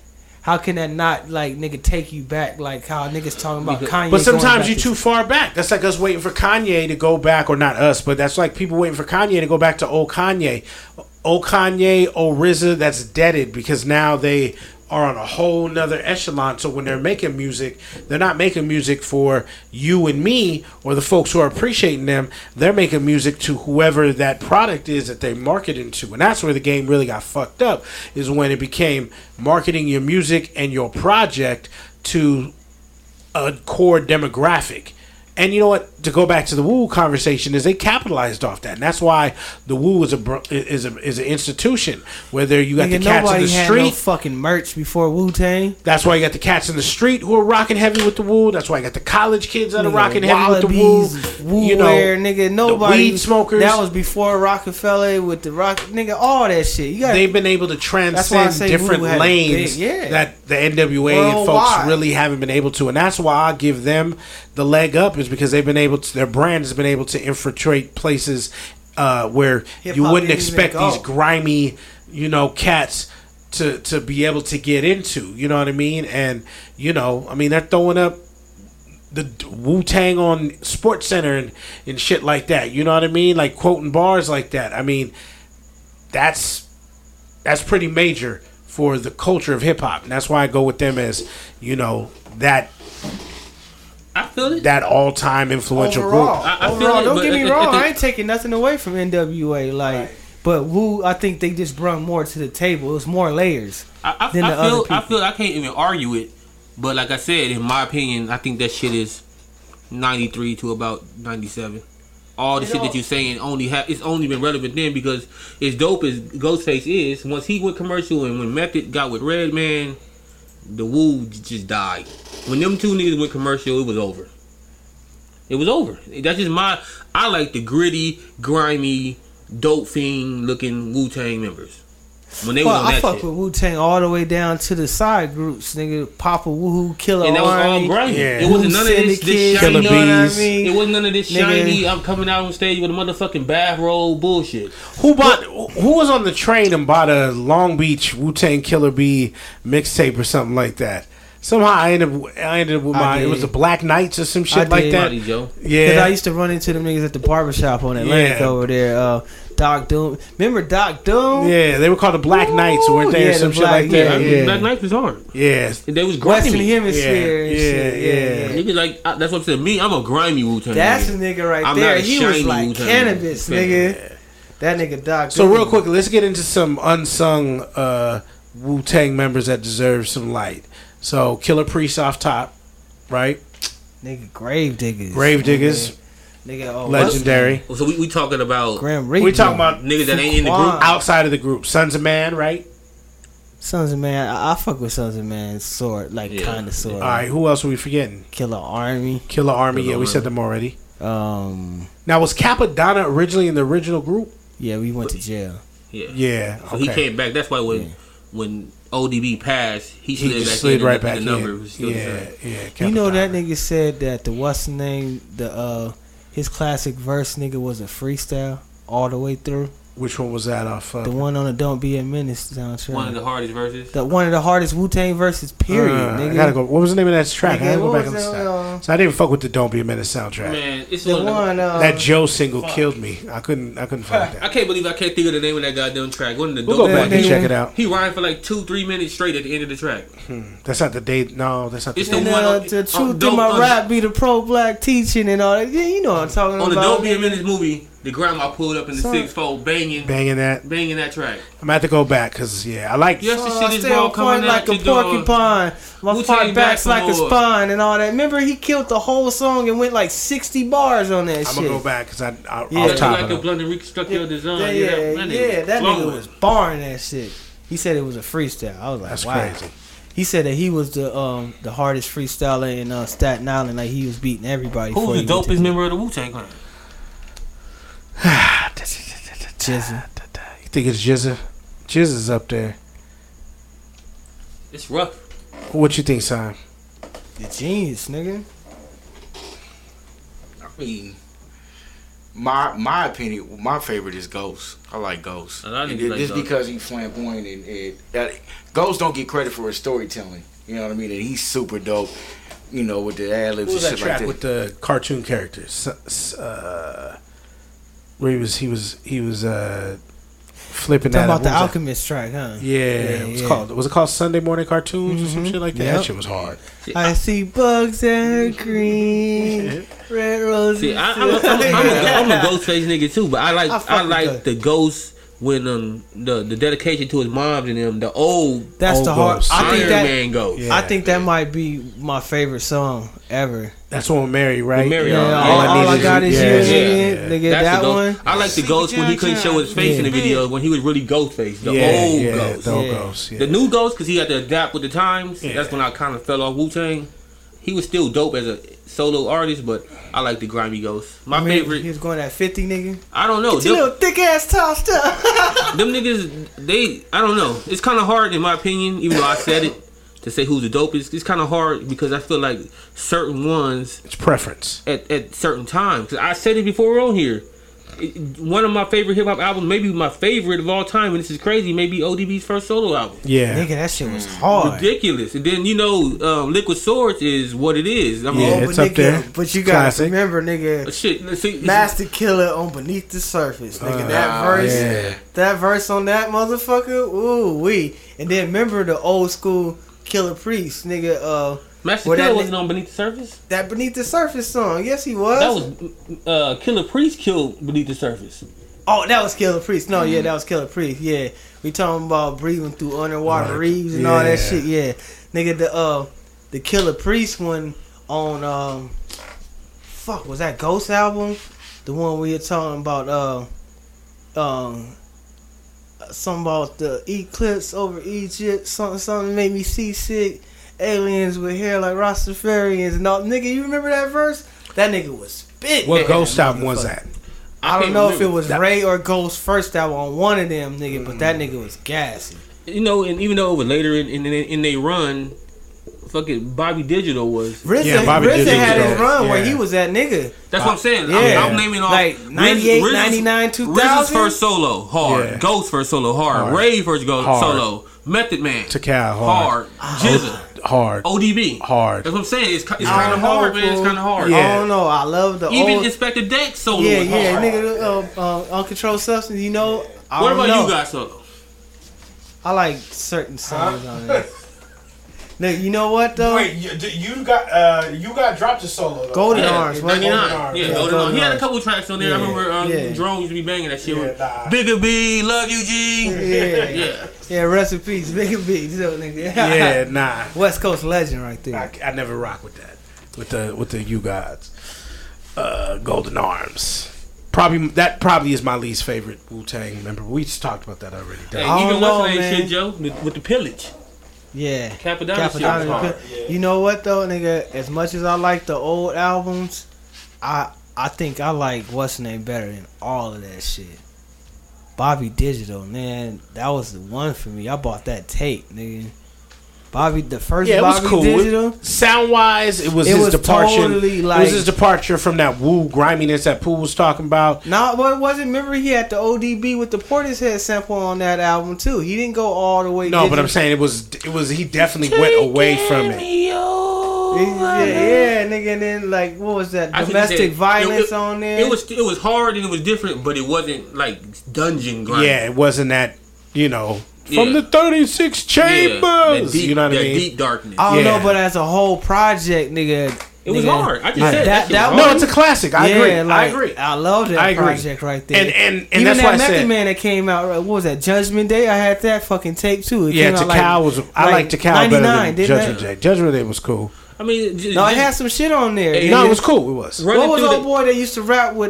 How can that not like nigga take you back like how niggas talking about Kanye? But sometimes going back you're too far back. That's like us waiting for Kanye to go back, or not us, but that's like people waiting for Kanye to go back to old Kanye. Old Kanye, old RZA, that's deaded because now they are on a whole nother echelon. So when they're making music, they're not making music for you and me or the folks who are appreciating them. They're making music to whoever that product is that they marketing to. And that's where the game really got fucked up, is when it became marketing your music and your project to a core demographic. And you know what? To go back to the Wu conversation, is they capitalized off that, and that's why the Wu is an institution. Whether you got the cats in the street, had no fucking merch before Wu-Tang. That's why you got the cats in the street who are rocking heavy with the Wu. That's why you got the college kids that are rocking heavy with the Wu. You know, nigga, nobody. The weed smokers. That was before Rockefeller with the rock, nigga. All that shit. They've been able to transcend different lanes that the NWA and folks really haven't been able to, and that's why I give them the leg up, is because they've been able to, their brand has been able to infiltrate places where Hip-hop you wouldn't didn't expect even go. these grimy, cats to be able to get into. You know what I mean? And they're throwing up the Wu-Tang on Sports Center and shit like that. You know what I mean? Like quoting bars like that. I mean, that's pretty major for the culture of hip hop, and that's why I go with them as that. I feel it. That all-time influential overall, group. I feel it, don't but get me wrong. I ain't taking nothing away from NWA. But Wu, I think they just brought more to the table. It was more layers I than the other people. I feel I can't even argue it. But like I said, in my opinion, I think that shit is 93 to about 97. All the shit that you're saying it's only been relevant then, because as dope as Ghostface is, once he went commercial and when Method got with Redman, the Wu just died. When them two niggas went commercial, it was over. It was over. That's just I like the gritty, grimy, dope fiend looking Wu-Tang members. When they was on I that fuck shit. with Wu-Tang all the way down to the side groups, nigga. Papa Woohoo, Killer And that was all Army. grimy. Yeah. It wasn't none of this shiny. Killer Bees. It wasn't none of this Nigga. shiny. I'm coming out on stage with a motherfucking bathrobe bullshit. Who was on the train and bought a Long Beach Wu-Tang Killer Bee mixtape or something like that? Somehow I ended up with it was the Black Knights or some shit like that. Buddy, Joe. Yeah, Cause I used to run into them niggas at the barbershop on Atlantic over there. Doc Doom. Remember Doc Doom? Yeah, they were called the Black Knights, weren't they? Yeah, or some the shit like Black- that. yeah. Black Knight was hard. Yeah. They was Western grimy. Hemisphere and shit. Yeah. Niggas like that's what I'm saying. Me, I'm a grimy Wu-Tang. That's a nigga. nigga right I'm there. not a He was shiny like Wu-Tang cannabis, fan. nigga. That nigga Doc So Doom. real quick, let's get into some unsung Wu-Tang members that deserve some light. So Killer Priest off top, right? Nigga, Gravediggers. Gravediggers, Nigga, legendary. So we talking about Graham Reaper. We talking about niggas that ain't in the group. Fuquan. outside of the group. Sons of Man, right? Sons of Man. I fuck with Sons of Man. Sort, like Yeah. kind of sort. All right, who else are we forgetting? Killer Army. Killer Army, Killer yeah, we Army. said them already. Yeah, Now, was Capadonna originally in the original group? we went to jail. Yeah. Yeah, So okay. he came back. That's why when ODB passed, he He slid just back slid in. right and back the number in. was still the Yeah, same. yeah. You know that Capadonna. nigga said that the what's the name, his classic verse nigga was a freestyle all the way through. Which one was that off of? The one on the Don't Be a Menace soundtrack. One of the hardest verses. One of the hardest Wu-Tang verses, period, nigga. I gotta go. What was the name of that track? Nigga, I gotta go what back and was listen. that, So I didn't fuck with the "Don't Be a Menace" soundtrack. Man, it's The one. one, That Joe single killed me. I couldn't find I that. can't believe I can't think of the name of that goddamn track. One of the We'll go dope back and ones. check it out. He rhymed for like 2-3 minutes straight at the end of the track. That's not the date. No, that's not the It's the And one on the truth Don't- in my rap be the pro-black teaching and all that. Yeah, you know what I'm talking on the about. Don't Be a Menace movie. The grandma pulled up in the Son. 6-4 banging banging that. that track. I'm gonna have to go back because I like. Yes, the shit is Stay raw on coming point out like a your door. porcupine. My Wu-Tang part back's back like a some more. spine and all that. Remember, he killed the whole song and went like 60 bars on that I'm shit. gonna go back because Yeah. off Like top a of them. blunt and reconstruct your design. Yeah, that flowing. nigga was barring that shit. He said it was a freestyle. I was like, That's wow. crazy. He said that he was the hardest freestyler in Staten Island. Like he was beating everybody. Who's before the he went to dopest member of the Wu-Tang Clan? Jizzy. You think it's Jizza? Jizza's up there. It's rough. What you think, Simon? The genius, nigga. I mean, my opinion, my favorite is Ghost. I like Ghost. Just because he's flamboyant and Ghost don't get credit for his storytelling. You know what I mean? And he's super dope. You know, with the ad libs and shit like that. With the cartoon characters, where he was flipping Talking that. about the Alchemist track, huh? Yeah, was it called Sunday Morning Cartoons or some shit like that? That shit was hard. I see bugs that are green, red roses. See, I'm a Ghostface nigga too, but I like the Ghost when the dedication to his mom and them, the old the hard. I think Iron Man Ghost. Yeah, I think that might be my favorite song ever. That's one with Mary, right? Mary, all I got is you, nigga. That one. I like the Ghost when he couldn't show his face in the video, when he was really Ghostface. The old Ghost. The old Ghost. Yeah. The new Ghost, because he had to adapt with the times. Yeah. That's when I kind of fell off Wu-Tang. He was still dope as a solo artist, but I like the grimy Ghost. My favorite. He was going at 50, nigga. I don't know. Get your little thick ass tossed up. Them niggas, I don't know. It's kind of hard in my opinion, even though I said it, to say who's the dopest. It's kind of hard because I feel like certain ones. It's preference. At certain times. I said it before we're on here. One of my favorite hip hop albums, maybe my favorite of all time, and this is crazy, maybe ODB's first solo album. Yeah, nigga, that shit was hard, ridiculous. And then Liquid Swords is what it is. It's up there. But you gotta remember, nigga, Master Killer on Beneath the Surface, nigga. That verse on that motherfucker, ooh wee. And then remember the old school Killer Priest, nigga. Master Killer wasn't on Beneath the Surface? That Beneath the Surface song. Yes, he was. That was Killer Priest killed Beneath the Surface. Oh, that was Killer Priest. No, that was Killer Priest. Yeah. We talking about breathing through underwater reeds and all that shit. Yeah. Nigga, the Killer Priest one on, was that Ghost album? The one we were talking about, something about the eclipse over Egypt. Something made me seasick. Aliens with hair like Rastafarians and all. Nigga, you remember that verse? That nigga was spit. What Ghost album was that? I don't know if it was Ray or Ghost's first album on one of them, nigga, but that nigga was gassy. And even though it was later in they run, fucking Bobby Digital was. RZA had his run where he was that nigga. That's what I'm saying. Yeah. I'm naming off like 98, 99, 2000. RZA's first solo, hard. Yeah. Ghost first solo, hard. Ray first solo. Method Man. Tikal, hard. GZA. Hard. ODB. Hard. That's what I'm saying. It's kind of hard, man. It's kind of hard. Yeah. I don't know. I love the even Inspector Deck solo. Yeah, nigga. Uncontrolled Substance. You know. What about you guys solo? I like certain songs on it. Now, you know what though? Wait, you got dropped a solo though. Golden Arms, 99. Yeah, Golden Arms. He had a couple tracks on there. I remember Drone used to be banging that shit. Bigger B, love you G. Yeah, rest in peace, Bigger B. Nigga. Yeah, nah. West Coast legend right there. I never rock with that. With the You Gods. Golden Arms. Probably is my least favorite Wu-Tang member. We just talked about that already. Hey, even what's that shit, Joe? With the pillage. Yeah. Capadonna. You know what though, nigga? As much as I like the old albums, I think I like what's the name better than all of that shit. Bobby Digital, man, that was the one for me. I bought that tape, nigga. The first Bobby was cool. Digital. Sound wise, it was his departure. Totally like, it was his departure from that woo griminess that Pooh was talking about. No, but it wasn't. Remember, he had the ODB with the Portishead sample on that album too. He didn't go all the way. No, but I'm saying it was. He definitely went away from it. Yeah, nigga. And then like, what was that? Domestic violence on there. It was hard and it was different, but it wasn't like dungeon grind. Yeah, it wasn't that. From the 36 chambers, deep, you know what I mean? Deep darkness. I don't know, but as a whole project, nigga, it was hard. I just said that. No, it's a classic. I agree. I love that project right there. And even that's that why I Method said, Man that came out. What was that? Judgment Day. I had that fucking tape too. Tikal was. I like Tikal better than Judgment Day. Judgment Day was cool. I mean, it had some shit on there. No, it was cool. It was. What was old boy that used to rap with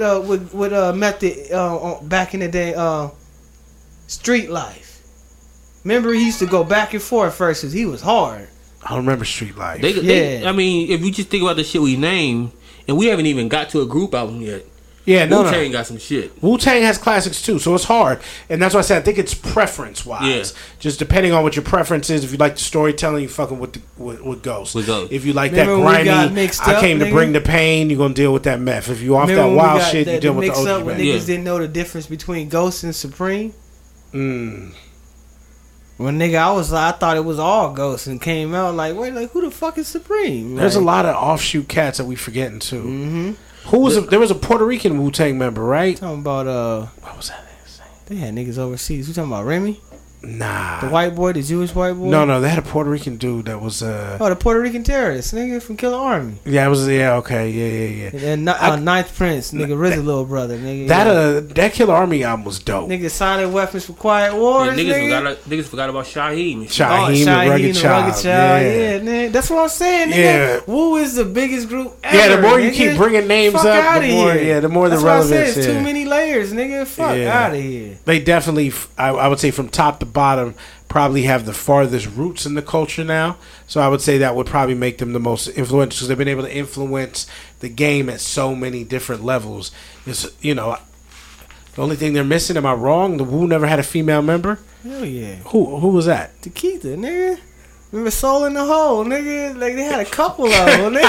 Method back in the day? Street Life. Remember, he used to go back and forth first because he was hard. I don't remember Street Life. I mean, if you just think about the shit we named, and we haven't even got to a group album yet. Yeah, no. Wu-Tang got some shit. Wu-Tang has classics too, so it's hard. And that's why I said I think it's preference-wise. Yeah. Just depending on what your preference is. If you like the storytelling, you fucking with Ghost. With Ghost. If you like Remember that when we got grimy, mixed I up, came to nigga? bring the pain, you're going to deal with that meth. If you off Remember that when we wild got shit, you deal with the mix up OG when man. niggas didn't know the difference between Ghost and Supreme? Mm. When nigga, I thought it was all Ghost, and came out like, wait, like who the fuck is Supreme? There's a Like, lot of offshoot cats that we forgetting too. Mm-hmm. Who was there was a Puerto Rican Wu-Tang member, right? Talking about What was that nigga's name? they had niggas overseas. We talking about Remy, Nah. the white boy, the Jewish white boy. No, they had a Puerto Rican dude that was Oh, the Puerto Rican terrorist, nigga from Killer Army. okay, yeah. And Ninth Prince, nigga, RZA little brother, nigga. That Killer Army album was dope. Nigga, Silent Weapons for Quiet Wars, Niggas forgot about Shaheem. Shaheem, the Rugged Child. Yeah, nigga. That's what I'm saying, nigga. Yeah. Wu is the biggest group ever. Yeah, the more you nigga. keep bringing names Fuck up, outta the more here. the more That's the what I said. relevance. It's Yeah. too many layers, nigga. Fuck Yeah. out of here. They definitely, I would say, from top to bottom, probably have the farthest roots in the culture now. So I would say that would probably make them the most influential because they've been able to influence the game at so many different levels. It's, the only thing they're missing, am I wrong? The Wu never had a female member. Hell yeah. Who was that? Takita, nigga. Remember Soul in the Hole, nigga? Like, they had a couple of them, nigga.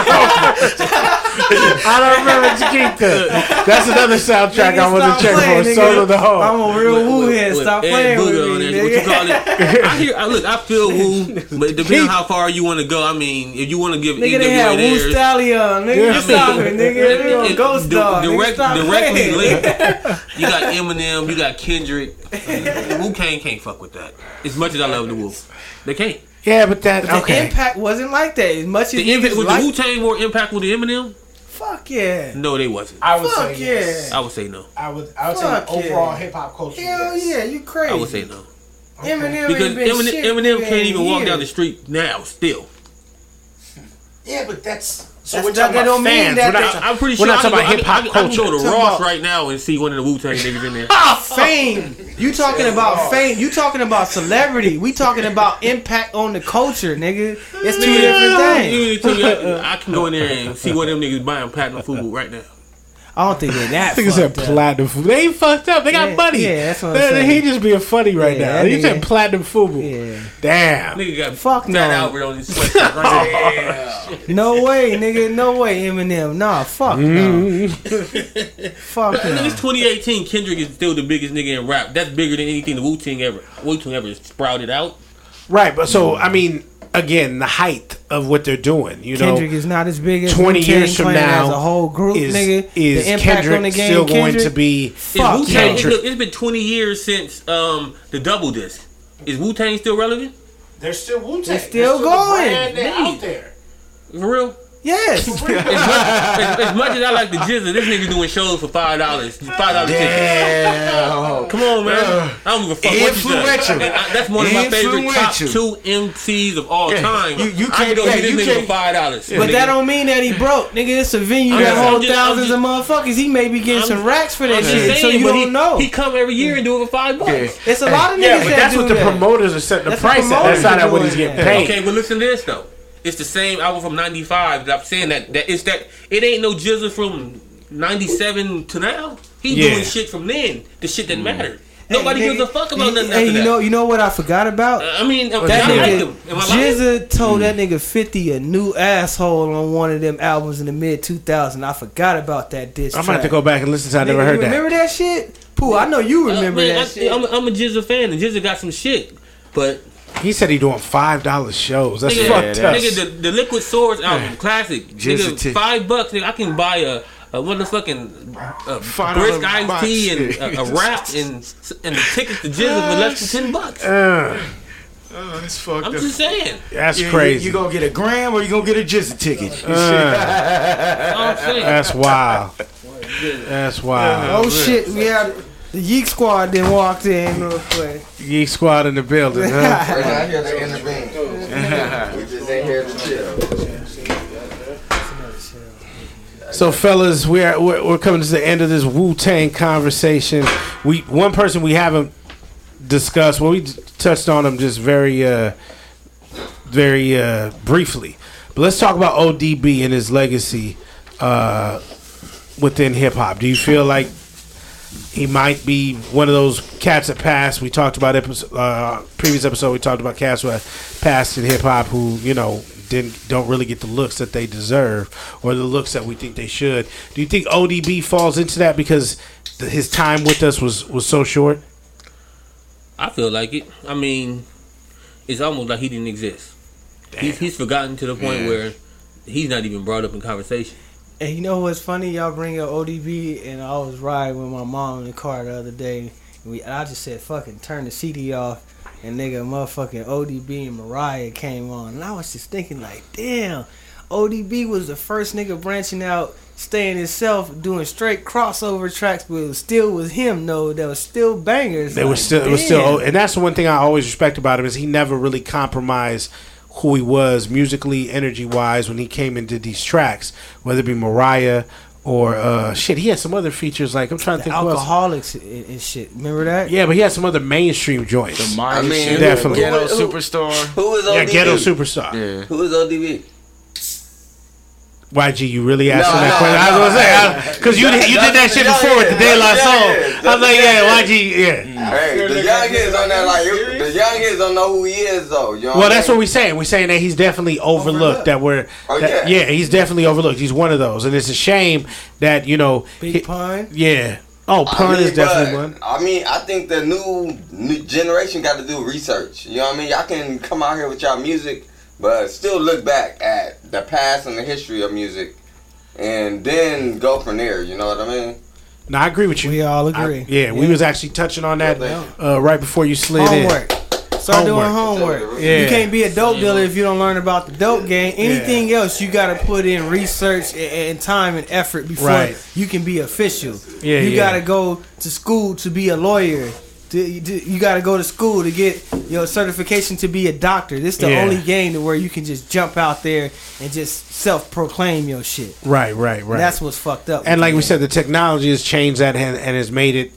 I don't remember Chiquita. That's another soundtrack Nigga, I want stop to check playing, for. nigga. Soul of the Hole. I'm a real Wu head. Stop Ed playing with Booger on me, there. What you call nigga. it? I feel Wu, but depending on how far you want to go. I mean, if you want to give Nigga, they had NWA Wu theirs, Stallion, nigga. Yeah. You stop it, nigga. We on Ghost Dog. directly Nigga, linked. stop You got Eminem, you got Kendrick. Wu-Tang can't fuck with that. As much as I love the Wu, they can't. Yeah, but that The okay. impact wasn't like that. As much as The niggas impact, was the like, Wu-Tang more impactful than Eminem? fuck yeah. No, they wasn't. I would Fuck say yes. I would say no. I would Fuck say overall yeah. hip hop culture. Hell yes. yeah, you crazy. I would say no. Eminem Because ain't been shit Eminem can't in even walk down the years. street now, still. Yeah, but that's so That's we're not- talking that about don't mean fans. that We're they- not, I'm pretty we're sure not talking about hip hop I can culture. go to Talking Ross about- right now and see one of the Wu-Tang niggas in there. Fame. You talking about fame. You talking about celebrity. We talking about impact on the culture, nigga. It's two different things. You tell me I can go in there and see one of them niggas buying platinum food right now. I don't think they're that I think it said fucked up. platinum food. They ain't fucked up. They got Yeah, money. yeah, that's what I'm saying. He just being funny right Yeah, now. that He said nigga- platinum fubu. Yeah. Damn. Nigga got Fuck Fat no. Albert on his sweatshirt right there. No way, nigga. No way, Eminem. Nah, fuck no. Fuck Nigga, no. it's 2018. Kendrick is still the biggest nigga in rap. That's bigger than anything the Wu-Tang ever sprouted out. Right, but so I mean, again, the height of what they're doing. You Kendrick know, is not as big as 20 Wu-Tang years from Clan now as a whole group, is nigga. is the impact Kendrick on the game, still going Kendrick, to be? Fuck Wu-Tang, Kendrick. look, it's been 20 years since the double disc. Is Wu-Tang still relevant? They're still Wu-Tang. They're still going. They're Nigga. out there. For real? Yes. As much as I like the Jizza, this nigga doing shows for $5. $5 tickets. Damn. Come on, man. I don't give a fuck what you Influential. say. That's one of my favorite top Influential. 2 MCs of all time. You I can't can go yeah, see you this nigga can't- for $5. But that don't mean that he broke, nigga. It's a venue I'm that just- holds I'm just- thousands I'm of motherfuckers. He may be getting some racks for that I'm just shit, so saying, you but don't know. He come every year and do it for $5. It's a lot of niggas Yeah, but that that's do what the that. promoters are setting the That's price the at. That's promoters not are at what he's doing getting that. paid. Okay, but listen to this though. It's the same album from '95 that I'm saying that it ain't no Jizza from '97 to now. He Yeah. doing shit from then, the shit that mattered. Nobody Hey, gives a nigga, fuck about nothing Hey, after that. you know what I forgot about? I mean, That I like nigga him. Am I lying? Jizza told that nigga 50 a new asshole on one of them albums in the mid 2000s. I forgot about that diss I'm track. gonna have to go back and listen to. I never Nigga, heard you that. remember that shit? Pooh, I know you remember Man, that shit. I'm a Jizza fan, and Jizza got some shit. But He said he doing $5 shows. That's nigga, fucked up. nigga, the Liquid Swords album, classic. Jizza Nigga, tip. $5, nigga, I can buy a motherfucking brisk $5 iced tea box. and a wrap and the tickets to Jizza for less than $10. Oh, that's fucked I'm up. just saying. That's You- crazy. You gonna get a gram or you gonna get a Jizza ticket? I'm saying. That's wild. That's wild. Oh shit, we had the Yeek Squad then walked in real quick. Geek Squad in the building, huh? We're not here to intervene. We just ain't here to chill. So, fellas, we're coming to the end of this Wu-Tang conversation. One person we haven't discussed. Well, we touched on him just very briefly. But let's talk about ODB and his legacy. within hip hop? Do you feel like he might be one of those cats that passed? We talked about previous episode. We talked about cats who have passed in hip hop who don't really get the looks that they deserve or the looks that we think they should. Do you think ODB falls into that because his time with us was so short? I feel like it. I mean, it's almost like he didn't exist. He's forgotten to the point where he's not even brought up in conversation. And you know what's funny? Y'all bring up ODB, and I was riding with my mom in the car the other day, and I just said, fucking turn the CD off, and nigga, motherfucking ODB and Mariah came on. And I was just thinking, like, damn, ODB was the first nigga branching out, staying himself, doing straight crossover tracks, but it still was him, though. That was still bangers. It was still, and that's the one thing I always respect about him is he never really compromised who he was musically, energy-wise when he came into these tracks, whether it be Mariah or he had some other features like I'm trying to think Alcoholics and shit. Remember that? Yeah, but he had some other mainstream joints. The Maya shit, definitely. Ghetto Superstar. Who was ODB? Yeah, Ghetto Superstar. Yeah. Who was ODB? YG, you really asking that question? I was gonna say because you did that shit before with the De La Soul. I was like, YG, Hey, the young kids on that, like the young kids don't know who he is though. You know well, that's what we're saying. We're saying that he's definitely overlooked. He's definitely overlooked. He's one of those, and it's a shame that Big Pun. Yeah. Oh, Pun is definitely one. I mean, I think the new generation got to do research. You know what I mean? Y'all can come out here with y'all music, but still look back at the past and the history of music, and then go from there. You know what I mean? No, I agree with you. We all agree. We was actually touching on that right before you slid in. Start doing homework. Yeah. You can't be a dope dealer if you don't learn about the dope game. Anything else, you got to put in research and time and effort before you can be official. You got to go to school to be a lawyer. You got to go to school to get your certification to be a doctor. This is the only game to where you can just jump out there and just self-proclaim your shit. Right. And that's what's fucked up. And like we said, the technology has changed that and has made it,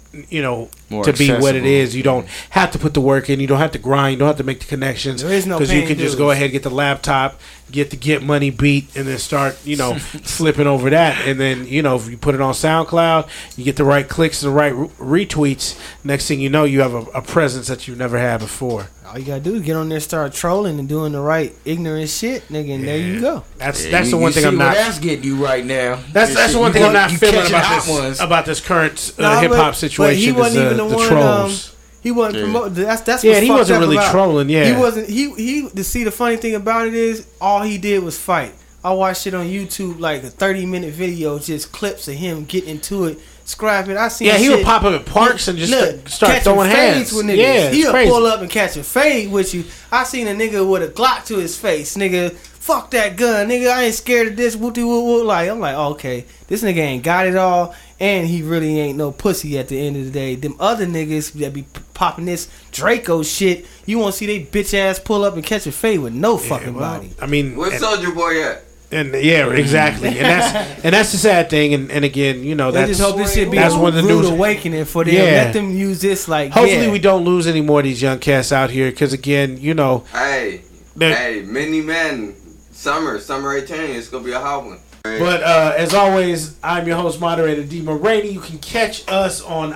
more to be accessible. what it is. You don't have to put the work in. You don't have to grind. You don't have to make the connections. There is no because you can just go ahead, get the laptop, get the Get Money beat, and then start, flipping over that. And then, if you put it on SoundCloud, you get the right clicks and the right retweets. Next thing you know, you have a presence that you've never had before. All you gotta do is get on there, start trolling and doing the right ignorant shit, nigga, and there you go. That's the one thing I'm not. That's getting you right now. That's the one thing I'm not feeling about this current hip hop situation. But he wasn't even the one. Trolls. He wasn't promoting. That's he wasn't really trolling. Yeah, he wasn't. He. To see the funny thing about it is, all he did was fight. I watched it on YouTube, like a 30-minute video, just clips of him getting into it. Scrapping. I seen. Yeah, he would pop up at parks and just start throwing hands with niggas. Yeah, he'll pull up and catch a fade with you. I seen a nigga with a Glock to his face. Nigga, fuck that gun. Nigga, I ain't scared of this. Wooty woo woo. Like I'm like, okay, this nigga ain't got it all, and he really ain't no pussy at the end of the day. Them other niggas that be popping this Draco shit, you won't see they bitch ass pull up and catch a fade with no fucking body. I mean, where's Soldier Boy at? And exactly, and that's the sad thing. And again, that's I just hope this shit be a rude awakening for them. Let them use this like. Hopefully, we don't lose any more of these young cats out here. Because again, Hey, many men, summer 18. It's gonna be a hot one. But as always, I'm your host, moderator D. Moretti. You can catch us on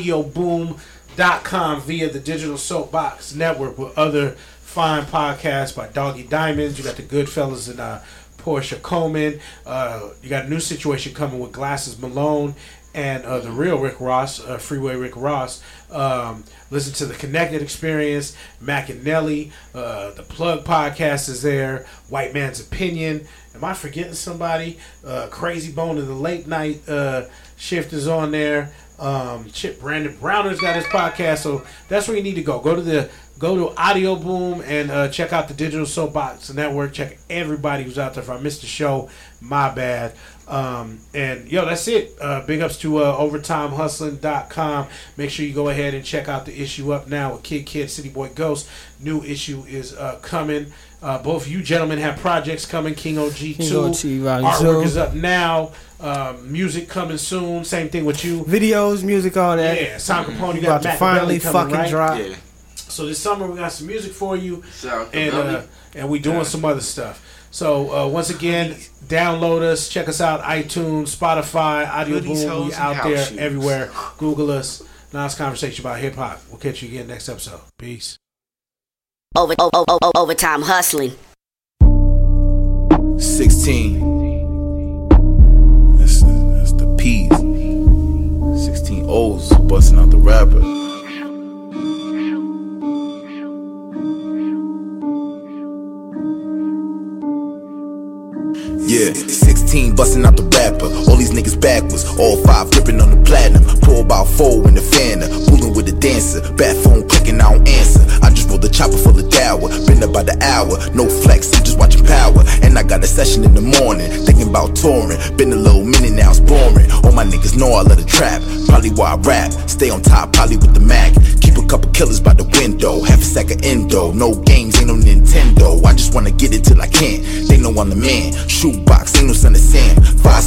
audioboom.com via the Digital Soapbox Network with other fine podcasts by Doggy Diamonds. You got the Goodfellas and Portia Coleman. You got a new situation coming with Glasses Malone and the real Rick Ross, Freeway Rick Ross. Listen to the Connected Experience, Mac and Nelly. The Plug podcast is there. White Man's Opinion. Am I forgetting somebody? Crazy Bone in the Late Night shift is on there. Brandon Browner's got his podcast, so that's where you need to go. Go to Audio Boom and check out the Digital Soapbox Network. Check everybody who's out there. If I missed the show, my bad. And that's it. Big ups to overtimehustling.com. Make sure you go ahead and check out the issue up now with Kid City Boy Ghost. New issue is coming. Both of you gentlemen have projects coming. King OG 2. Artwork is up now. Music coming soon. Same thing with you. Videos, music, all that. Yeah, Sam Capone. You got got to finally fucking drop. Yeah. So this summer we got some music for you, Shout out to and Belly. and we doing some other stuff. So once again, download us, check us out, iTunes, Spotify, Audio Hoodies, Boom. hoes, We and out house there shoes. everywhere. Google us. Nice conversation about hip hop. We'll catch you again next episode. Peace. Overtime hustling. 16. That's the P's. 16 O's busting out the rapper. Yeah, 16 busting out the rapper. All these niggas backwards. All 5 dripping on the platinum. Pour about 4 in the Fanta. Fooling with the dancer. Bad phone clicking, I don't answer. I just rolled the chopper full of dower. Been about the hour. No flex, I'm just watching power. And I got a session in the morning. Thinking about touring. Been a little minute now, it's boring. All my niggas know I love the trap. Probably why I rap. Stay on top, probably with the Mac. Keep a couple killers by the window. Half a sack of endo. No games, ain't no Nintendo. I just wanna get it till I can't. They know I'm the man. Shoebox, ain't no son of Sam.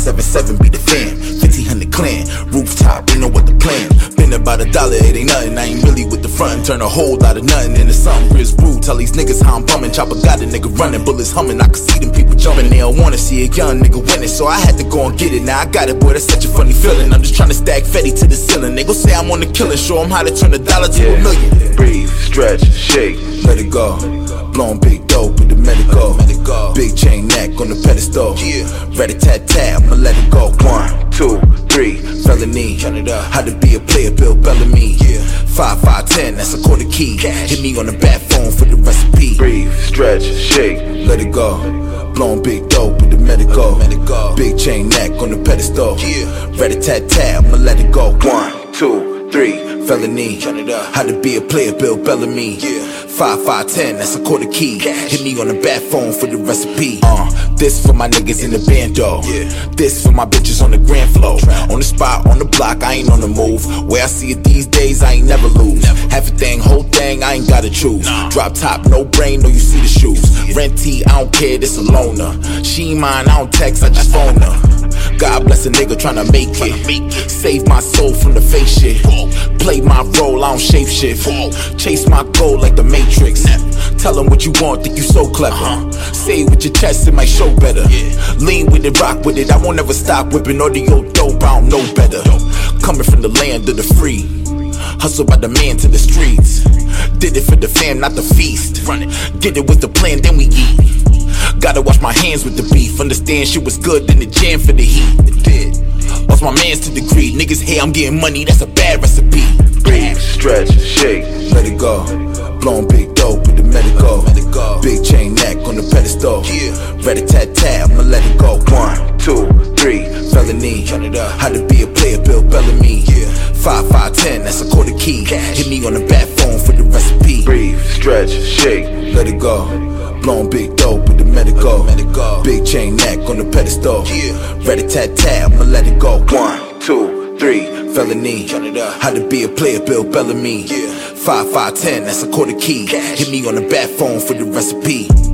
577 be the fam. 1500 clan. Rooftop, they know what the plan. Been about $1, it ain't nothing. I ain't really with the front. Turn a whole lot of nothing into something. Grizz brew. Tell these niggas how I'm bumming. Chopper got a nigga running. Bullets humming. I can see them people jumping. They don't wanna see a young nigga winning. So I had to go and get it. Now I got it, boy. That's such a funny feeling. I'm just trying to stack Fetty to the ceiling. They gon' say I'm on the killing. Show them how to turn $1 to a million. Breathe, stretch, shake, let it go. Blowing big dope with the medical. Big chain neck on the pedestal. Rat-a-tat-tat, I'ma let it go. 1, 2, 3, felony. How to be a player, Bill Bellamy. 5, 5, 10, that's a quarter key. Hit me on the bat phone for the recipe. Breathe, stretch, shake, let it go. Blowing big dope with the medical. Big chain neck on the pedestal. Rat-a-tat-tat, I'ma let it go. 1, 2, 3, felony. How to be a player, Bill Bellamy. 5, 5, 10, that's a quarter key. Hit me on the bat phone for the recipe. This for my niggas in the bando. This for my bitches on the grand flow. On the spot, on the block, I ain't on the move. Where I see it these days, I ain't never lose. Half a thing, whole thing, I ain't gotta choose. Drop top, no brain, no you see the shoes. Rent T, I don't care, this a loner. She ain't mine, I don't text, I just phone her. God bless a nigga tryna make it. Save my soul from the fake shit. Play my role, I don't shape shit. Chase my goal like the Matrix. Tell them what you want, think you so clever. Say it with your chest, it might show better. Lean with it, rock with it, I won't ever stop whipping audio dope, I don't know better. Coming from the land of the free. Hustle by the man to the streets. Did it for the fam, not the feast. Get it with the plan, then we eat. Gotta wash my hands with the beef. Understand shit was good, then the jam for the heat. It did. Lost my mans to the greed. Niggas, hey, I'm getting money, that's a bad recipe. Breathe, stretch, shake, let it go. Blowing big dope with the medical. Big chain neck on the pedestal. Rat-a-tat-tat, I'ma let it go. 1, 2, 3, felony. How to be a player, Bill Bellamy. 5, 5, 10, that's a quarter key. Hit me on the bat phone for the recipe. Breathe, stretch, shake, let it go. Blowing big dope with the medical. Big chain neck on the pedestal. Rat-a-tat-tat, I'ma let it go. 1, 2, 3, felony. How to be a player, Bill Bellamy. 5, 5, 10, that's a quarter key. Hit me on the bat phone for the recipe.